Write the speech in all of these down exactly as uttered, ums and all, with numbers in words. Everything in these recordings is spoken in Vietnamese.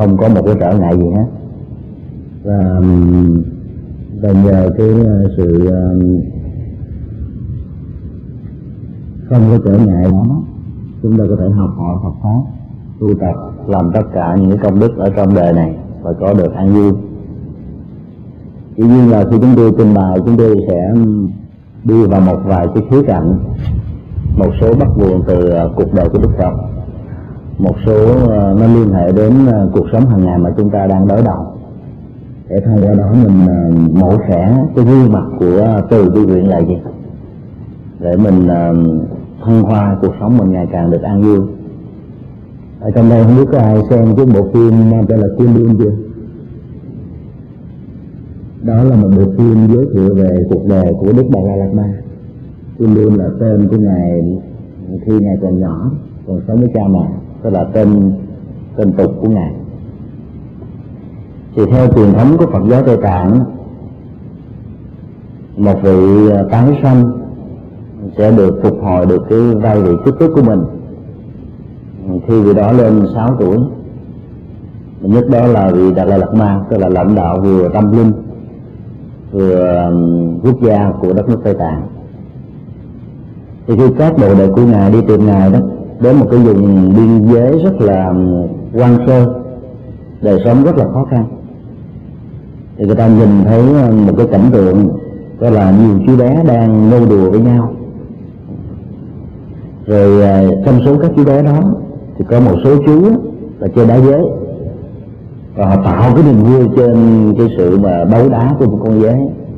không có một cái trở ngại gì hết. Và, và nhờ cái sự không có trở ngại đó, chúng ta có thể học hỏi Phật pháp, tu tập, làm tất cả những cái công đức ở trong đời này và có được an vui. Tuy nhiên là khi chúng tôi trình bày, chúng tôi sẽ đi vào một vài cái khía cạnh, một số bắt nguồn từ cuộc đời của Đức Phật, một số nó liên hệ đến cuộc sống hàng ngày mà chúng ta đang đối đầu, để thông qua đó mình mổ xẻ cái gương mặt của từ bi nguyện là gì, để mình thăng hoa cuộc sống mình ngày càng được an vui. Ở trong đây không biết có ai xem cái bộ phim mang tên là Kundun chưa? Đó là một bộ phim giới thiệu về cuộc đời của Đức Đà La Lạt Ma. Kundun là tên của ngài khi ngài còn nhỏ, còn sống với cha mẹ, đó là tên tên tục của ngài. Thì theo truyền thống của Phật giáo Tây Tạng, một vị tái sanh sẽ được phục hồi được cái vai vị chức tước của mình khi vị đó lên sáu tuổi. Nhất đó là vị Đà La Lạt Ma, tức là lãnh đạo vừa tâm linh vừa quốc gia của đất nước Tây Tạng. Thì khi các đồ đệ của ngài đi tìm ngài đó, đến một cái vùng biên giới rất là hoang sơ, đời sống rất là khó khăn, thì người ta nhìn thấy một cái cảnh tượng, đó là nhiều chú bé đang nô đùa với nhau. Rồi trong số các chú bé đó thì có một số chú là chơi đá dế, và họ tạo cái niềm vui trên cái sự mà đấu đá của một con dế.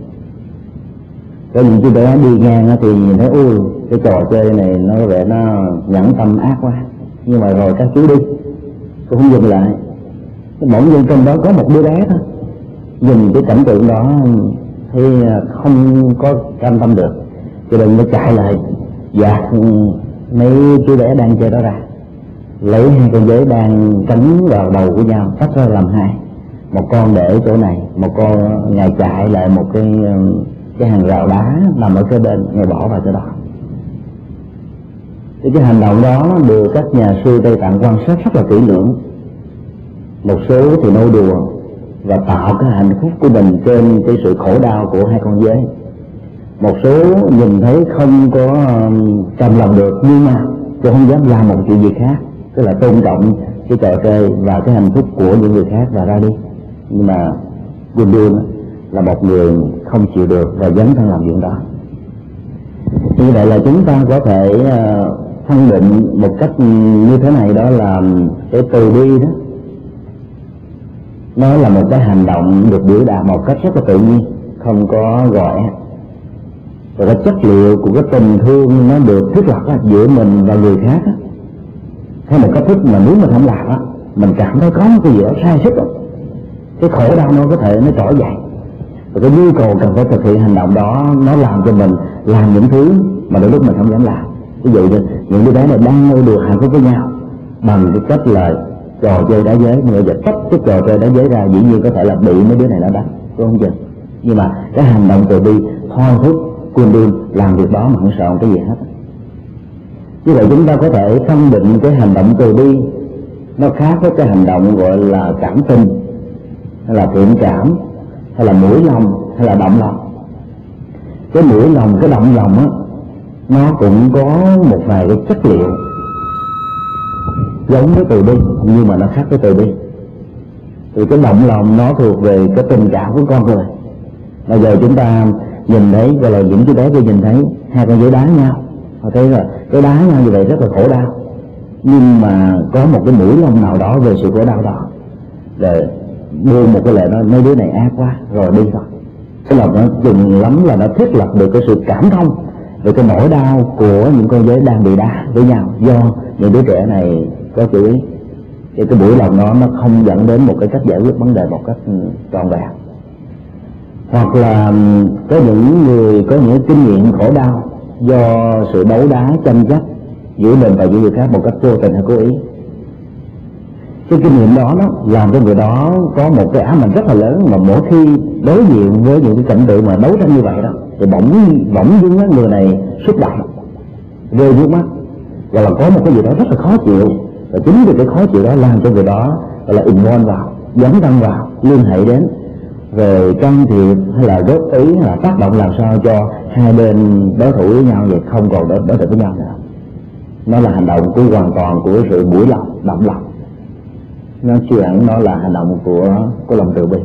Có những chú bé đi ngang thì nhìn thấy ui cái trò chơi này nó có vẻ nó nhẫn tâm ác quá, nhưng mà rồi các chú đi cũng không dừng lại. Bỗng nhiên trong đó có một đứa bé thôi, nhìn cái cảnh tượng đó thì không có cam tâm được, cho nên nó chạy lại dạt mấy chú bé đang chơi đó ra, lấy hai con dế đang cắn vào đầu của nhau tách ra làm hai, một con để chỗ này, một con ngài chạy lại một cái cái hàng rào đá nằm ở cái bên, ngài bỏ vào chỗ đó. Thì cái hành động đó được các nhà sư Tây Tạng quan sát rất là kỹ lưỡng. Một số thì nô đùa và tạo cái hạnh phúc của mình trên cái sự khổ đau của hai con dế. Một số nhìn thấy không có cầm lòng được, nhưng mà tôi không dám làm một chuyện gì khác, tức là tôn trọng cái trò chơi và cái hạnh phúc của những người khác và ra đi. Nhưng mà Kundun là một người không chịu được và dấn thân làm chuyện đó. Như vậy là chúng ta có thể phân định một cách như thế này, đó là cái từ bi đó, nó là một cái hành động được biểu đạt một cách rất là tự nhiên, không có gọi. Và cái chất liệu của cái tình thương nó được thiết lập giữa mình và người khác theo một cách thức mà nếu mình không làm á, mình cảm thấy có một cái gì đó sai sức đó. Cái khổ đau nó có thể nó trỗi dậy, và cái nhu cầu cần phải thực hiện hành động đó nó làm cho mình làm những thứ mà đôi lúc mình không dám làm. Ví dụ như những đứa bé này đang nô đùa hạnh phúc với nhau bằng cái cách là trò chơi đá dế, nhưng mà giờ tách cái trò chơi đá dế ra, dĩ nhiên có thể là bị mấy đứa này nó đánh, tôi không chừng. Nhưng mà cái hành động từ bi thôi thúc Kundun làm việc đó mà không sợ cái gì hết. Như vậy chúng ta có thể phân định cái hành động từ bi nó khác với cái hành động gọi là cảm tình, hay là thiện cảm, hay là mũi lòng, hay là động lòng. Cái mũi lòng, cái động lòng á, nó cũng có một vài cái chất liệu giống với từ bi, nhưng mà nó khác với từ bi. Thì cái động lòng nó thuộc về cái tình cảm của con người. Bây giờ chúng ta nhìn thấy, gọi là những chú bé kia nhìn thấy hai con dế đá nhau, họ thấy là cái đá nhau như vậy rất là khổ đau, nhưng mà có một cái mũi lòng nào đó về sự khổ đau đó, rồi đưa một cái lệ đó, mấy đứa này ác quá, rồi đi thôi. Cái lòng nó chừng lắm là nó thiết lập được cái sự cảm thông về cái nỗi đau của những con dế đang bị đá với nhau, do những đứa trẻ này có chủ ý. Thì cái buổi lòng đó nó không dẫn đến một cái cách giải quyết vấn đề một cách trọn vẹn. Hoặc là có những người có những kinh nghiệm khổ đau do sự đấu đá tranh chấp giữa mình và giữa người khác một cách vô tình hay cố ý. Cái kinh nghiệm đó, đó làm cho người đó có một cái ám ảnh rất là lớn, mà mỗi khi đối diện với những cái cảnh tượng mà đấu tranh như vậy đó, thì bỗng bỗng dưng người này xúc động, rơi nước mắt, và là có một cái gì đó rất là khó chịu, và chính vì cái khó chịu đó làm cho người đó gọi là involve vào, dấn thân vào, liên hệ đến, rồi can thiệp hay là góp ý hay là tác động làm sao cho hai bên đối thủ với nhau vậy không còn đối, đối thủ với nhau nữa. Nó là hành động của hoàn toàn của sự mũi lòng, động lòng. Nó chưa hẳn nó là hành động của của lòng từ bi.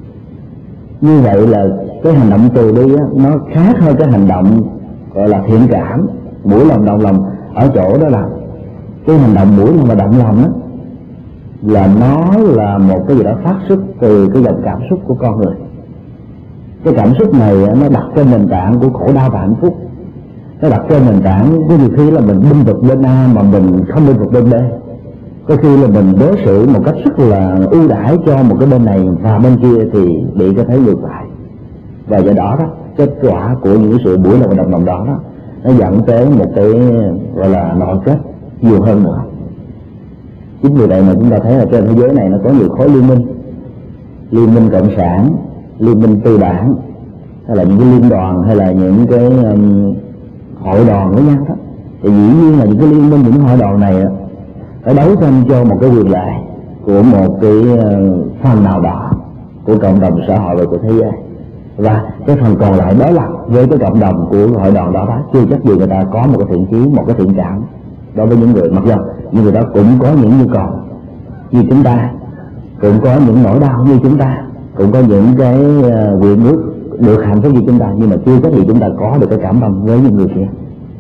Như vậy là cái hành động từ bi á, nó khác hơn cái hành động gọi là thiện cảm, mũi lòng động lòng ở chỗ đó là cái hành động mũi lòng và động lòng đó là nó là một cái gì đó phát xuất từ cái dòng cảm xúc của con người. Cái cảm xúc này nó đặt trên nền tảng của khổ đau và hạnh phúc, nó đặt trên nền tảng có nhiều khi là mình binh vực bên A mà mình không binh vực bên B, có khi là mình đối xử một cách rất là ưu đãi cho một cái bên này và bên kia thì bị cái thế ngược lại. Và do đó đó kết quả của những sự mũi lòng và động lòng đó, đó nó dẫn tới một cái gọi là nội kết nhiều hơn nữa. Chính vì vậy mà chúng ta thấy là trên thế giới này nó có nhiều khối liên minh, liên minh cộng sản, liên minh tư bản, hay là những cái liên đoàn, hay là những cái um, hội đoàn với nhau đó. Thì dĩ nhiên là những cái liên minh, những hội đoàn này đó, phải đấu tranh cho một cái quyền lợi của một cái uh, phần nào đó của cộng đồng xã hội và của thế giới, và cái phần còn lại đối lập với cái cộng đồng của hội đoàn đó, đó chưa chắc gì người ta có một cái thiện chí, một cái thiện cảm đối với những người, mặc dù những người đó cũng có những nhu cầu như chúng ta, cũng có những nỗi đau như chúng ta, cũng có những cái nguyện ước được hạnh phúc như chúng ta, nhưng mà chưa chắc gì chúng ta có được cái cảm tâm với những người kia.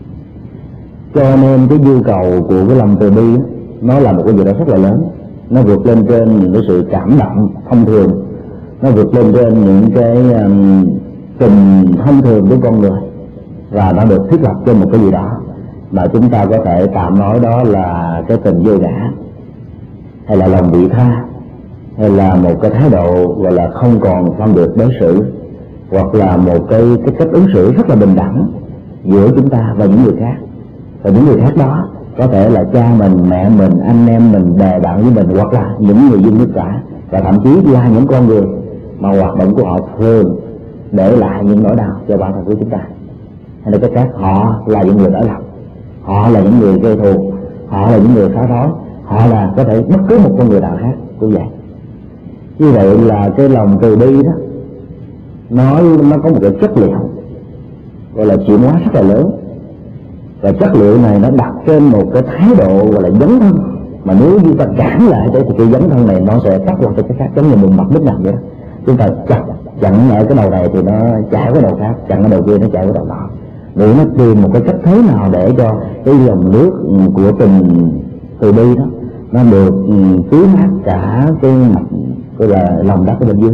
Cho nên cái nhu cầu của cái lòng từ bi nó là một cái gì đó rất là lớn, nó vượt lên trên những cái sự cảm động thông thường, nó vượt lên trên những cái um, tình thông thường của con người, và nó được thiết lập trên một cái gì đó mà chúng ta có thể tạm nói đó là cái tình vô ngã, hay là lòng vị tha, hay là một cái thái độ gọi là không còn phân biệt đối xử, hoặc là một cái cái cách ứng xử rất là bình đẳng giữa chúng ta và những người khác. Và những người khác đó có thể là cha mình, mẹ mình, anh em mình, bè bạn với mình, hoặc là những người dân nước cả, và thậm chí là những con người mà hoạt động của họ thường để lại những nỗi đau cho bản thân của chúng ta. Hay là cái khác, họ là những người đối lập, họ là những người gây thù, họ là những người phá rối, họ là có thể bất cứ một con người nào khác cũng vậy. Như vậy là cái lòng từ bi đó nó nó có một cái chất liệu gọi là chuyển hóa rất là lớn, và chất liệu này nó đặt trên một cái thái độ gọi là dấn thân, mà nếu như ta cản lại thì cái dấn thân này nó sẽ cắt qua cái khác, giống như mình mặt đứt nằm vậy đó. Chúng ta chặt chặn ở cái đầu này thì nó chạy cái đầu khác, chặn cái đầu kia nó chạy cái đầu nọ, để nó tìm một cái cách thế nào để cho cái dòng nước của tình từ bi đó nó được tưới mát cả cái mặt gọi là lòng đất ở bên dưới.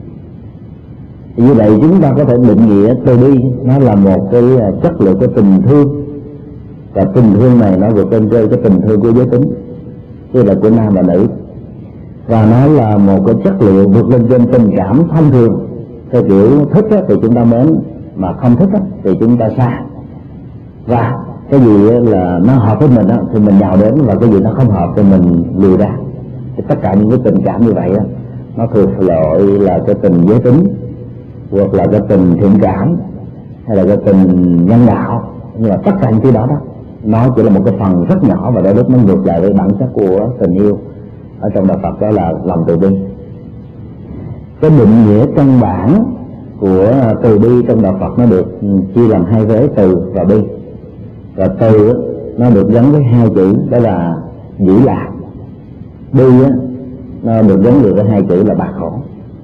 Thì như vậy chúng ta có thể định nghĩa từ bi nó là một cái chất liệu của tình thương, và tình thương này nó vượt lên trên cái tình thương của giới tính, tức là của nam và nữ, và nó là một cái chất liệu vượt lên trên tình cảm thông thường. Theo kiểu thích thì chúng ta mến, mà không thích thì chúng ta xa, và cái gì là nó hợp với mình thì mình nhào đến, và cái gì nó không hợp thì mình lùi ra. Thì tất cả những cái tình cảm như vậy nó thuộc loại là cái tình giới tính, hoặc là cái tình thiện cảm, hay là cái tình nhân đạo. Nhưng mà tất cả những cái đó đó nó chỉ là một cái phần rất nhỏ, và đôi lúc nó ngược lại với bản chất của tình yêu ở trong đạo Phật, đó là lòng từ bi. Cái định nghĩa căn bản của từ bi trong đạo Phật nó được chia làm hai vế, từ và bi. Và từ nó được gắn với hai chữ, đó là giữ lạc. Bi nó được gắn liền với hai chữ là bạc khổ.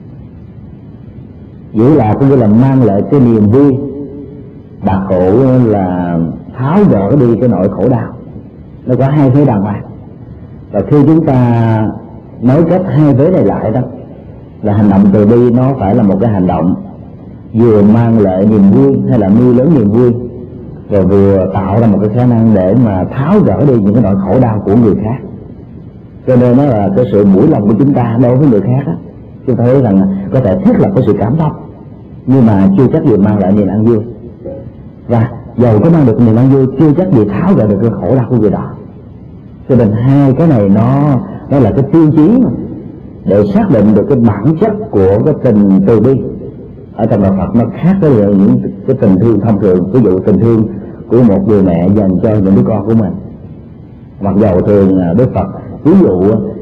Giữ lạc có nghĩa là mang lại cái niềm vui, bạc khổ là tháo gỡ đi cái nỗi khổ đau. Nó có hai vế đàng hoàng, và khi chúng ta nối kết hai vế này lại đó, là hành động từ bi nó phải là một cái hành động vừa mang lại niềm vui hay là nuôi lớn niềm vui, rồi vừa tạo ra một cái khả năng để mà tháo gỡ đi những cái nỗi khổ đau của người khác. Cho nên nó là cái sự mũi lòng của chúng ta đối với người khác đó, chúng ta thấy rằng có thể thiết lập cái sự cảm thông, nhưng mà chưa chắc gì mang lại niềm an vui, và dầu có mang được niềm an vui chưa chắc gì tháo gỡ được cái khổ đau của người đó. Cho nên hai cái này nó nó là cái tiêu chí để xác định được cái bản chất của cái tình từ bi ở trong đạo Phật. Nó khác với những cái tình thương thông thường, ví dụ tình thương của một người mẹ dành cho những đứa con của mình. Mặc dầu thường Đức Phật ví dụ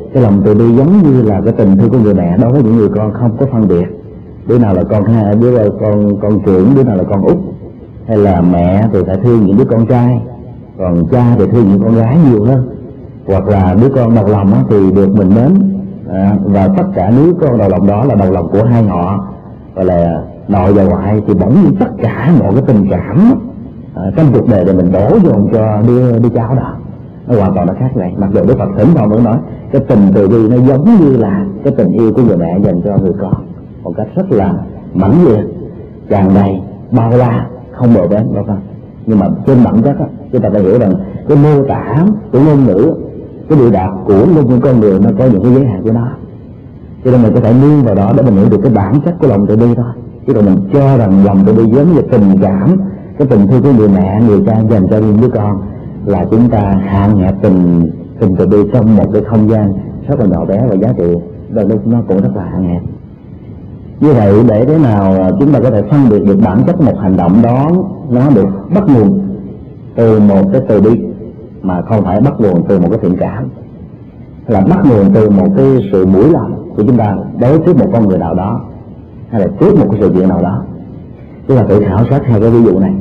Cái lòng từ bi giống như là cái tình thương của người mẹ đối với những người con không có phân biệt, đứa nào là con hai, đứa là con con trưởng, đứa nào là con út, hay là mẹ thì phải thương những đứa con trai, còn cha thì thương những con gái nhiều hơn, hoặc là đứa con đầu lòng thì được mình mến, à, và tất cả đứa con đầu lòng đó là đầu lòng của hai họ, gọi là nội và ngoại, thì bỗng nhiên tất cả mọi cái tình cảm à, trong cuộc đời để mình đổ dồn cho đứa đứa cháu đó, nó hoàn toàn nó khác vậy. Mặc dù Đức Phật thỉnh thoảng vẫn nói cái tình từ bi nó giống như là cái tình yêu của người mẹ dành cho người con, một cách rất là mãnh liệt, tràn đầy, bao la, không bờ bến đâu con. Nhưng mà trên bản chất á, chúng ta phải hiểu rằng cái mô tả của ngôn ngữ, cái biểu đạt của những con người nó có những cái giới hạn của nó, cho nên mình có thể nương vào đó để mình hiểu được cái bản chất của lòng từ bi thôi. Chứ còn mình cho rằng lòng từ bi giống như tình cảm, cái tình thương của người mẹ, người cha dành cho những đứa con, là chúng ta hạn hẹp tình tình từ bi trong một cái không gian rất là nhỏ bé và giá trị, và lúc nó cũng rất là hạn hẹp. Như vậy để thế nào chúng ta có thể phân biệt được bản chất một hành động đó nó được bắt nguồn từ một cái từ bi mà không phải bắt nguồn từ một cái thiện cảm, là bắt nguồn từ một cái sự mũi lòng của chúng ta đối với một con người nào đó, hay là trước một cái sự kiện nào đó. Chúng ta tự khảo sát hai cái ví dụ này.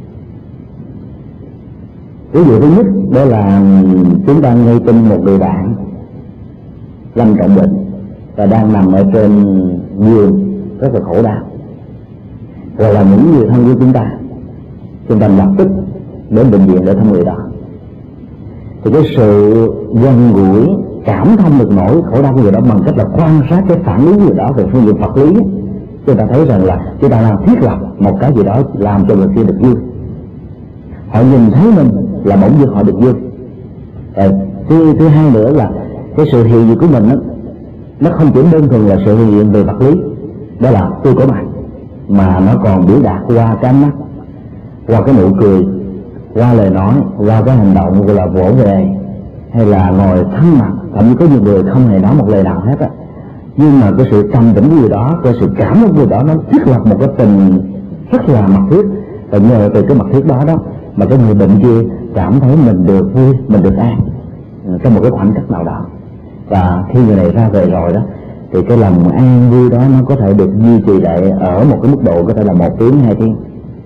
Ví dụ thứ nhất đó là chúng ta nghe tin một người bạn lâm trọng bệnh và đang nằm ở trên giường rất là khổ đau, rồi là những người thân của chúng ta chúng ta lập tức đến bệnh viện để thăm người đó. Thì cái sự gần gũi cảm thông được nỗi khổ đau của người đó bằng cách là quan sát cái phản ứng người đó về phương diện vật lý, chúng ta thấy rằng là chúng ta đang thiết lập một cái gì đó làm cho người kia được vui. Họ nhìn thấy mình là bỗng dưng họ được vui. Rồi, thứ, thứ hai nữa là cái sự hiện diện của mình đó, nó không chỉ đơn thuần là sự hiện diện về vật lý, đó là tôi có mặt, mà nó còn biểu đạt qua cái ánh mắt, qua cái nụ cười, qua lời nói, qua cái hành động gọi là vỗ về, hay là ngồi thân mặt. Thậm chí có nhiều người không hề nói một lời nào hết á, nhưng mà cái sự trầm tĩnh của người đó, cái sự cảm ơn người đó, nó thiết lập một cái tình rất là mật thiết, và nhờ từ cái mật thiết đó đó mà cái người bệnh kia cảm thấy mình được vui, mình được an trong một cái khoảnh khắc nào đó. Và khi người này ra về rồi đó thì cái lòng an vui đó nó có thể được duy trì lại ở một cái mức độ có thể là một tiếng, hai tiếng.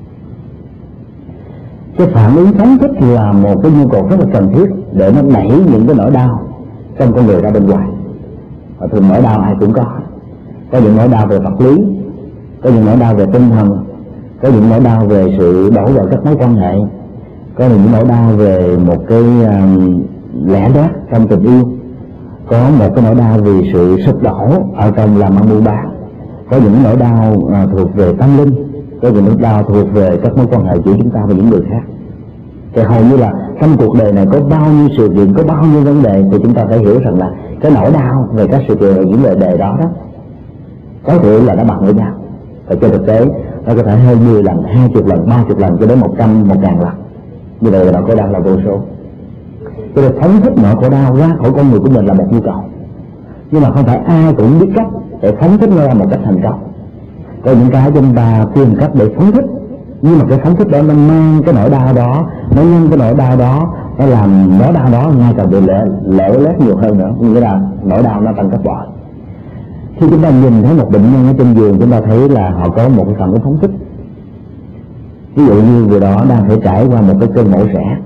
Cái phản ứng phóng thích là một cái nhu cầu rất là cần thiết để nó đẩy những cái nỗi đau trong con người ra bên ngoài. Và thường nỗi đau ai cũng có, có những nỗi đau về vật lý, có những nỗi đau về tinh thần, có những nỗi đau về sự đổ vỡ các mối quan hệ, có những nỗi đau về một cái um, lẽ đoát trong tình yêu, có một cái nỗi đau vì sự sụp đổ ở trong làm ăn buôn bán, có những nỗi đau uh, thuộc về tâm linh, có những nỗi đau thuộc về các mối quan hệ giữa chúng ta và những người khác. Thì hầu như là trong cuộc đời này có bao nhiêu sự kiện, có bao nhiêu vấn đề, thì chúng ta phải hiểu rằng là cái nỗi đau về các sự kiện và những vấn đề đó đó có thể là nó bằng với nhau. Và trên thực tế nó có thể hơn mười lần, hai chục lần, ba chục lần cho đến một trăm, một ngàn lần. Như vậy là nỗi khổ đau là vô số. Cho nên phóng thích nỗi khổ đau ra khỏi con người của mình là một nhu cầu, nhưng mà không phải ai cũng biết cách để phóng thích nó ra một cách thành công. Có những cái chúng ta tìm cách để phóng thích, nhưng mà cái phóng thích đó nó mang cái nỗi đau đó, nó nhân cái nỗi đau đó, nó làm nỗi đau đó ngay càng bị lệ lệ lét nhiều hơn nữa, nghĩa là nỗi đau nó tăng gấp bội. Khi chúng ta nhìn thấy một bệnh nhân ở trên giường, chúng ta thấy là họ có một cái phản ứng phóng thích. Ví dụ như người đó đang phải trải qua một cái cơn mổ xẻ,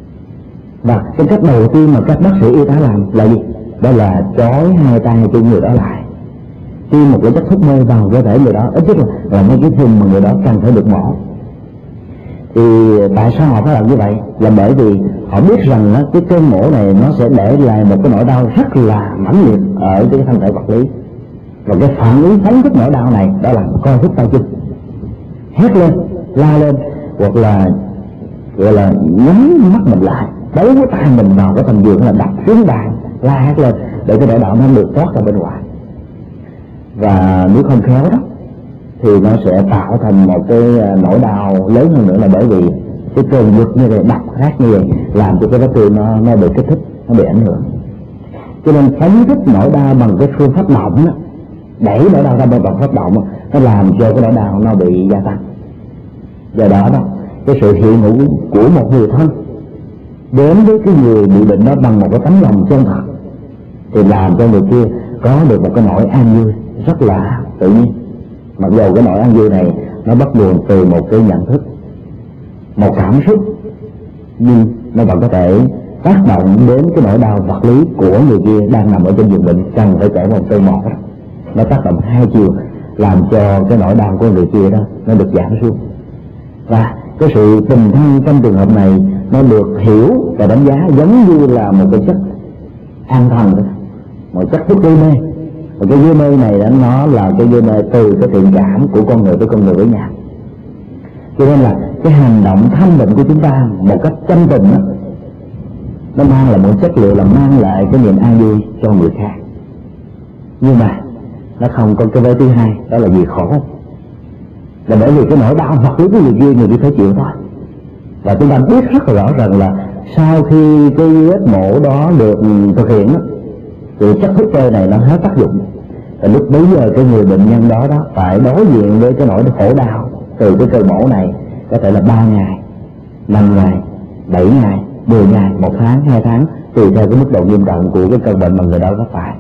và cái cách đầu tiên mà các bác sĩ y tá làm là gì? Đó là trói hai tay của người đó lại, tiêm một cái chất thuốc mê vào cơ thể người đó, ít nhất là, là mấy cái vùng mà người đó cần phải được mổ. Thì tại sao họ phải làm như vậy? Là bởi vì họ biết rằng đó, cái cơn mổ này nó sẽ để lại một cái nỗi đau rất là mãnh liệt ở cái thân thể vật lý, và cái phản ứng phóng thích nỗi đau này đó là co rút tay chân, hét lên, la lên, hoặc là gọi là nhắm mắt mình lại, đấu cái tay mình vào cái thành giường, là đập xuống bàn, la hét lên để cái nỗi đau nó được thoát ra bên ngoài. Và nếu không khéo đó thì nó sẽ tạo thành một cái nỗi đau lớn hơn nữa, là bởi vì cái cơn giật như vậy, đập hát như vậy làm cho cái vết thương nó nó bị kích thích, nó bị ảnh hưởng. Cho nên phóng thích nỗi đau bằng cái phương pháp động đó, đẩy nỗi đau ra bên bằng pháp động đó, nó làm cho cái nỗi đau nó bị gia tăng. Do đó đó cái sự hiện hữu của một người thân đến với cái người bị bệnh đó bằng một cái tấm lòng chân thật, thì làm cho người kia có được một cái nỗi an vui rất là tự nhiên. Mặc dù cái nỗi an vui này nó bắt nguồn từ một cái nhận thức, một cảm xúc, nhưng nó vẫn có thể tác động đến cái nỗi đau vật lý của người kia đang nằm ở trên giường bệnh, cần phải chạy một từ một đó. Nó tác động hai chiều, làm cho cái nỗi đau của người kia đó nó được giảm xuống. Và cái sự tình thân trong trường hợp này nó được hiểu và đánh giá giống như là một cái chất an thần đó, một chất thuốc gây mê. Và cái gây mê này đó, nó là cái gây mê từ cái thiện cảm của con người với con người với nhau. Cho nên là cái hành động thanh định của chúng ta một cách chân tình đó, nó mang lại một chất liệu là mang lại cái niềm an vui cho người khác. Nhưng mà nó không có cái vế thứ hai, đó là gì? Khổ. Là bởi vì cái nỗi đau vật lý của người kia người đi phải chịu thôi. Và chúng ta biết rất là rõ rằng là sau khi cái vết mổ đó được thực hiện đó, thì chất thuốc tê này nó hết tác dụng. Và lúc bấy giờ cái người bệnh nhân đó đó phải đối diện với cái nỗi khổ đau từ cái cơn mổ này, có thể là ba ngày, năm ngày, bảy ngày, mười ngày, một tháng, hai tháng, tùy theo cái mức độ nghiêm trọng của cái cơn bệnh mà người đó có phải.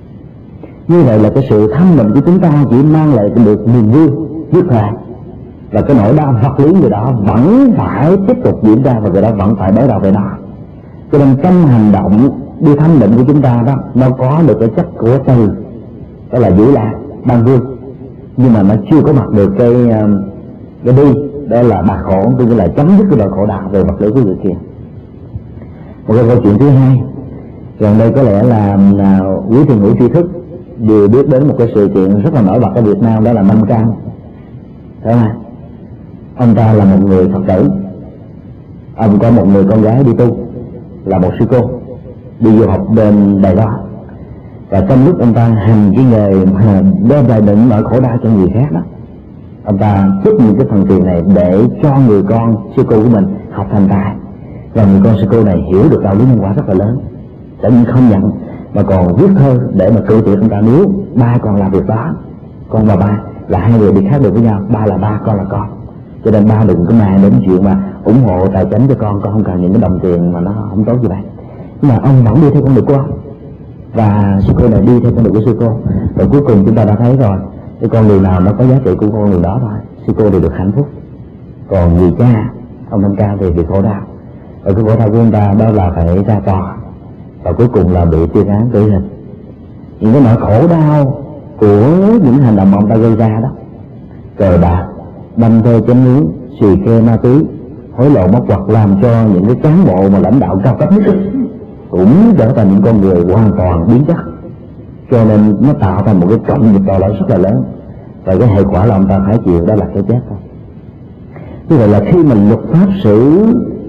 Như vậy là cái sự thanh định của chúng ta chỉ mang lại được niềm vui nhất thời, và cái nỗi đau vật lý người đó vẫn phải tiếp tục diễn ra và người đó vẫn phải đối đầu với nó. Cho nên trong hành động đi thanh định của chúng ta đó, nó có được cái chất của từ, đó là Vũ Lạc, Ban Vương, nhưng mà nó chưa có mặt được cái cái đi, đó là bạc khổ, tức là chấm dứt cái nỗi khổ đau về vật lý của người kia. Một cái câu chuyện thứ hai, gần đây có lẽ là, là quý thiền hữu tri thức đều biết đến một cái sự kiện rất là nổi bật ở Việt Nam, đó là Nam Cao. Thấy không? Ông ta là một người Phật tử, ông có một người con gái đi tu, là một sư cô, đi du học bên Đài Loan. Và trong lúc ông ta hành cái nghề mà đem lại định nỗi khổ đau cho người khác đó, ông ta trích những cái phần tiền này để cho người con sư cô của mình học thành tài. Và người con sư cô này hiểu được đạo lý nhân quả rất là lớn, chẳng những không nhận mà còn viết thơ để mà cự tuyệt ông ta nếu ba còn làm việc đó. Con và ba là hai người đi khác được với nhau, ba là ba, con là con, cho nên ba đừng có màng đến chuyện mà ủng hộ tài chính cho con, con không cần những cái đồng tiền mà nó không tốt như vậy. Nhưng mà ông vẫn đi theo con đường của ông, và sư cô này đi theo con đường của sư cô. Và cuối cùng chúng ta đã thấy rồi, cái con đường nào nó có giá trị của con đường đó thôi, sư cô đều được hạnh phúc. Còn người cha ông Nam Cao thì bị khổ đau, và cái khổ đau của ông ta đó là phải ra tòa, và cuối cùng là bị tuyên án tử hình. Những cái nỗi khổ đau của những hành động mà ông ta gây ra đó, cờ bạc, đâm thê chém nướng, xì ke ma túy, hối lộ móc ngoặt, làm cho những cái cán bộ mà lãnh đạo cao cấp nhất cũng trở thành những con người hoàn toàn biến chất. Cho nên nó tạo thành một cái cộng nghiệp to lớn rất là lớn, và cái hệ quả là ông ta phải chịu, đó là cái chết thôi. Như vậy là khi mình luật pháp xử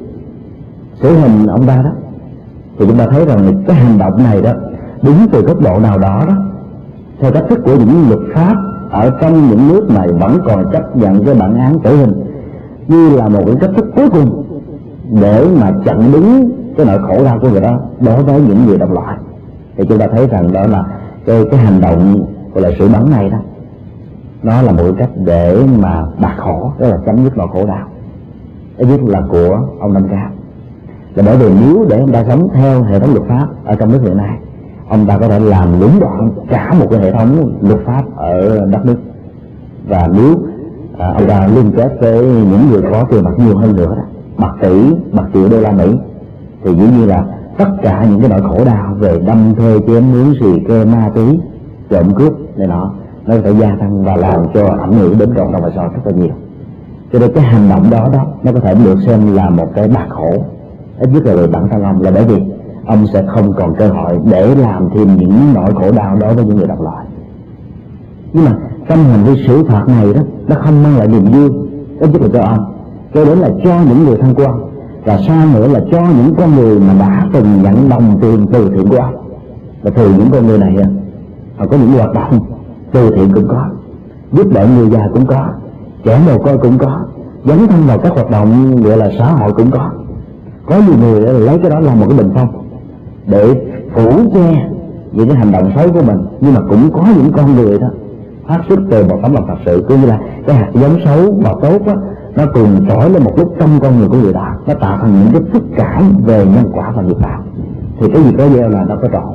xử hình ông ta đó, thì chúng ta thấy rằng cái hành động này đó đúng từ góc độ nào đó đó, theo cách thức của những luật pháp ở trong những nước này vẫn còn chấp nhận cái bản án tử hình như là một cái cách thức cuối cùng để mà chặn đứng cái nỗi khổ đau của người đó đối với những người đồng loại. Thì chúng ta thấy rằng đó là cái, cái hành động gọi là sự bắn này đó, nó là một cái cách để mà bạc khổ, đó là chấm dứt nỗi khổ đau. Cái nhất là của ông Nam Cao, là bởi vì nếu để ông ta sống theo hệ thống luật pháp ở trong nước hiện nay, ông ta có thể làm lũng đoạn cả một cái hệ thống luật pháp ở đất nước. Và nếu à, ông ta liên kết với những người có tiền bạc nhiều hơn nữa đó, bạc tỷ, bạc triệu đô la Mỹ, thì dĩ nhiên là tất cả những cái nỗi khổ đau về đâm thuê, chém nướng, xì ke, ma túy, trộm cướp này nọ, nó phải gia tăng và làm cho ảnh hưởng đến cộng đồng và xã hội rất là nhiều. Cho nên cái hành động đó đó nó có thể được xem là một cái bạc khổ, ít nhất là về bản thân ông, là bởi vì ông sẽ không còn cơ hội để làm thêm những nỗi khổ đau đối với những người đồng loại. Nhưng mà trong hành vi xử phạt này đó, nó không mang lại niềm vui, ít nhất là cho ông, cho đến là cho những người thân của ông, và sau nữa là cho những con người mà đã từng nhận đồng tiền từ thiện của ông. Và thường những con người này họ có những hoạt động từ thiện cũng có, giúp đỡ người già cũng có, trẻ mồ côi cũng có, dấn thân vào các hoạt động gọi là xã hội cũng có. Có nhiều người lấy cái đó làm một cái bình phong để phủ che những cái hành động xấu của mình, nhưng mà cũng có những con người đó phát xuất từ một tấm lòng thật sự, cũng như là cái hạt giống xấu và tốt đó, nó cùng trỗi lên một lúc trong con người của người đó, nó tạo thành những cái phức cảm về nhân quả và nghiệp báo. Thì cái gì có gieo là nó có trọn.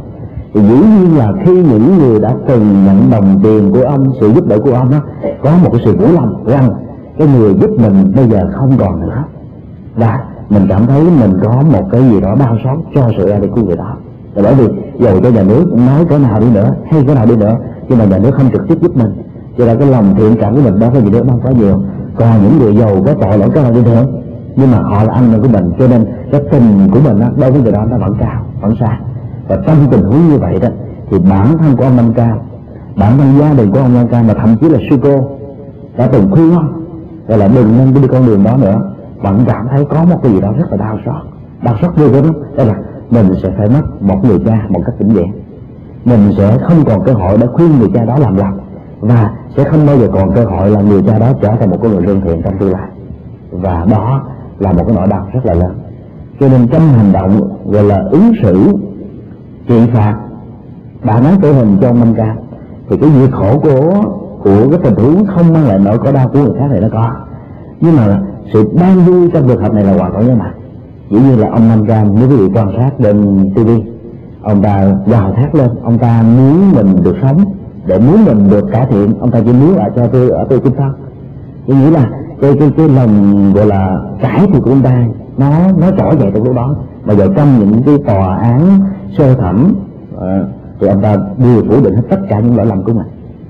Thì dĩ nhiên là khi những người đã từng nhận đồng tiền của ông, sự giúp đỡ của ông đó, có một cái sự vui lòng rằng cái người giúp mình bây giờ không còn nữa, và mình cảm thấy mình có một cái gì đó đau xót cho sự ra đi của người đó. Và bởi vì dầu cho nhà nước nói cỡ nào đi nữa hay cỡ nào đi nữa, nhưng mà nhà nước không trực tiếp giúp mình, cho nên cái lòng thiện cảm của mình đó với nhà nước không có nhiều. Còn những người giàu có tội lỗi cỡ nào đi nữa, nhưng mà họ là anh của mình, cho nên cái tình của mình đó, đối với người đó nó vẫn cao, vẫn xa. Và trong tình huống như vậy đó, thì bản thân của ông Nam Cao, bản thân gia đình của ông Nam Cao, mà thậm chí là sư cô đã từng khuyên ông gọi là đừng nên đi con đường đó nữa, bạn cảm thấy có một cái gì đó rất là đau xót, đau xót ghê gớm. Đó là mình sẽ phải mất một người cha một cách vĩnh viễn, mình sẽ không còn cơ hội để khuyên người cha đó làm lành, và sẽ không bao giờ còn cơ hội là người cha đó trở thành một con người lương thiện trong tương lai. Và đó là một cái nỗi đau rất là lớn. Cho nên trong hành động gọi là ứng xử trị phạt bản án tử hình cho ông Minh Ca, thì cái việc khổ của của cái tình huống không mang lại nỗi khổ đau của người khác này nó có, nhưng mà sự ban vui trong trường hợp này là hoàn toàn như mà chỉ như là ông Nam Cam, nếu quý vị quan sát trên ti vi, ông ta gào thét lên, ông ta muốn mình được sống, để muốn mình được cải thiện, ông ta chỉ muốn lại cho tôi ở tôi chúng ta. Tôi nghĩ là cái cái cái lòng gọi là cải thiện của ông ta nó nó trỗi dậy từ lúc đó. Mà giờ trong những cái tòa án sơ thẩm uh, thì ông ta đều phủ định hết tất cả những lỗi lầm của mình.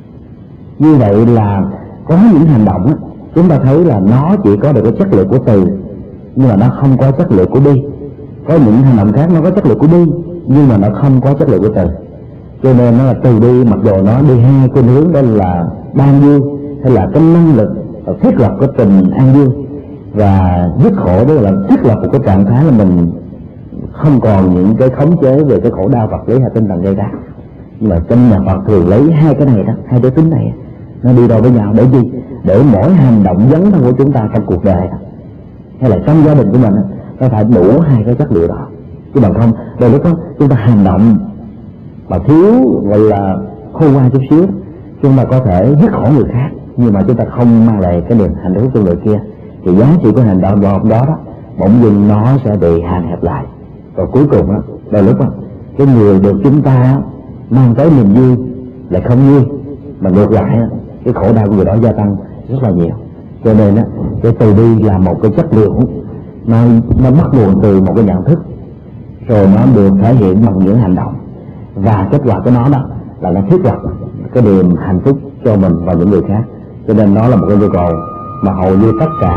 Như vậy là có những hành động đó, chúng ta thấy là nó chỉ có được cái chất liệu của từ, nhưng mà nó không có chất liệu của bi. Có những hành động khác nó có chất liệu của bi, nhưng mà nó không có chất liệu của từ. Cho nên nó là từ bi, mặc dù nó đi hai cái hướng, đó là ban vui hay là cái năng lực thiết lập cái tình an vui, và dứt khổ đó là thiết lập một cái trạng thái là mình không còn những cái khống chế về cái khổ đau vật lý hay tinh thần gây ra. Nhưng mà trong nhà Phật thường lấy hai cái này đó, hai cái tính này nó đi đôi với nhau. Để gì? Để mỗi hành động dấn thân của chúng ta trong cuộc đời đó, hay là trong gia đình của mình, nó phải đủ hai cái chất liệu đó. Chứ bằng không đôi lúc đó chúng ta hành động mà thiếu gọi là khôn ngoan chút xíu, chúng ta có thể giết khổ người khác, nhưng mà chúng ta không mang lại cái niềm hạnh phúc cho người kia, thì giá trị của hành động đó đó, đó bỗng dưng nó sẽ bị hạn hẹp lại. Và cuối cùng đó, đôi lúc đó, cái người được chúng ta mang tới niềm vui lại không vui, mà ngược lại cái khổ đau của người đó gia tăng rất là nhiều. Cho nên á, cái từ bi là một cái chất liệu, nó nó bắt nguồn từ một cái nhận thức, rồi nó được thể hiện bằng những hành động, và kết quả của nó đó là nó thiết lập cái niềm hạnh phúc cho mình và những người khác. Cho nên nó là một cái nhu cầu mà hầu như tất cả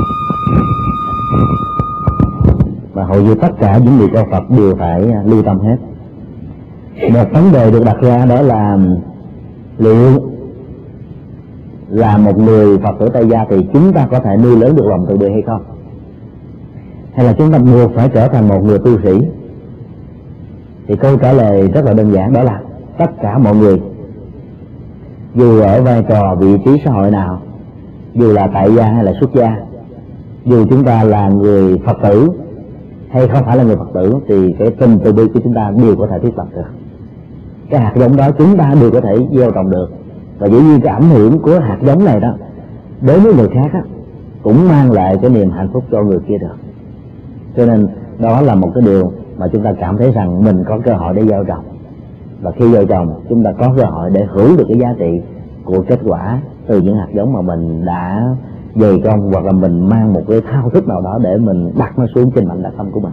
mà hầu như tất cả những người theo Phật đều phải lưu tâm hết. Một vấn đề được đặt ra đó là liệu là một người Phật tử tại gia thì chúng ta có thể nuôi lớn được lòng từ bi hay không, hay là chúng ta buộc phải trở thành một người tu sĩ? Thì câu trả lời rất là đơn giản, đó là tất cả mọi người, dù ở vai trò vị trí xã hội nào, dù là tại gia hay là xuất gia, dù chúng ta là người Phật tử hay không phải là người Phật tử, thì cái tình từ bi của chúng ta đều có thể thiết lập được. Cái hạt giống đó chúng ta đều có thể gieo trồng được, và dĩ nhiên cái ảnh hưởng của hạt giống này đó đối với người khác đó, cũng mang lại cái niềm hạnh phúc cho người kia được. Cho nên đó là một cái điều mà chúng ta cảm thấy rằng mình có cơ hội để gieo trồng, và khi gieo trồng chúng ta có cơ hội để hưởng được cái giá trị của kết quả từ những hạt giống mà mình đã dày công, hoặc là mình mang một cái thao thức nào đó để mình đặt nó xuống trên mảnh đất tâm của mình.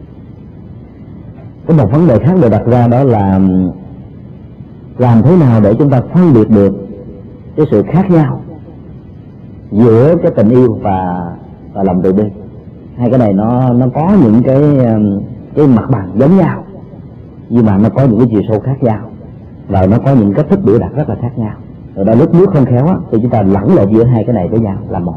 Có một vấn đề khác được đặt ra, đó là làm thế nào để chúng ta phân biệt được cái sự khác nhau giữa cái tình yêu và và lòng từ bi. Hai cái này nó nó có những cái cái mặt bằng giống nhau, nhưng mà nó có những cái chiều sâu khác nhau, và nó có những cách thức biểu đạt rất là khác nhau. Rồi đôi lúc nước không khéo á, thì chúng ta lẫn lộn giữa hai cái này với nhau là một.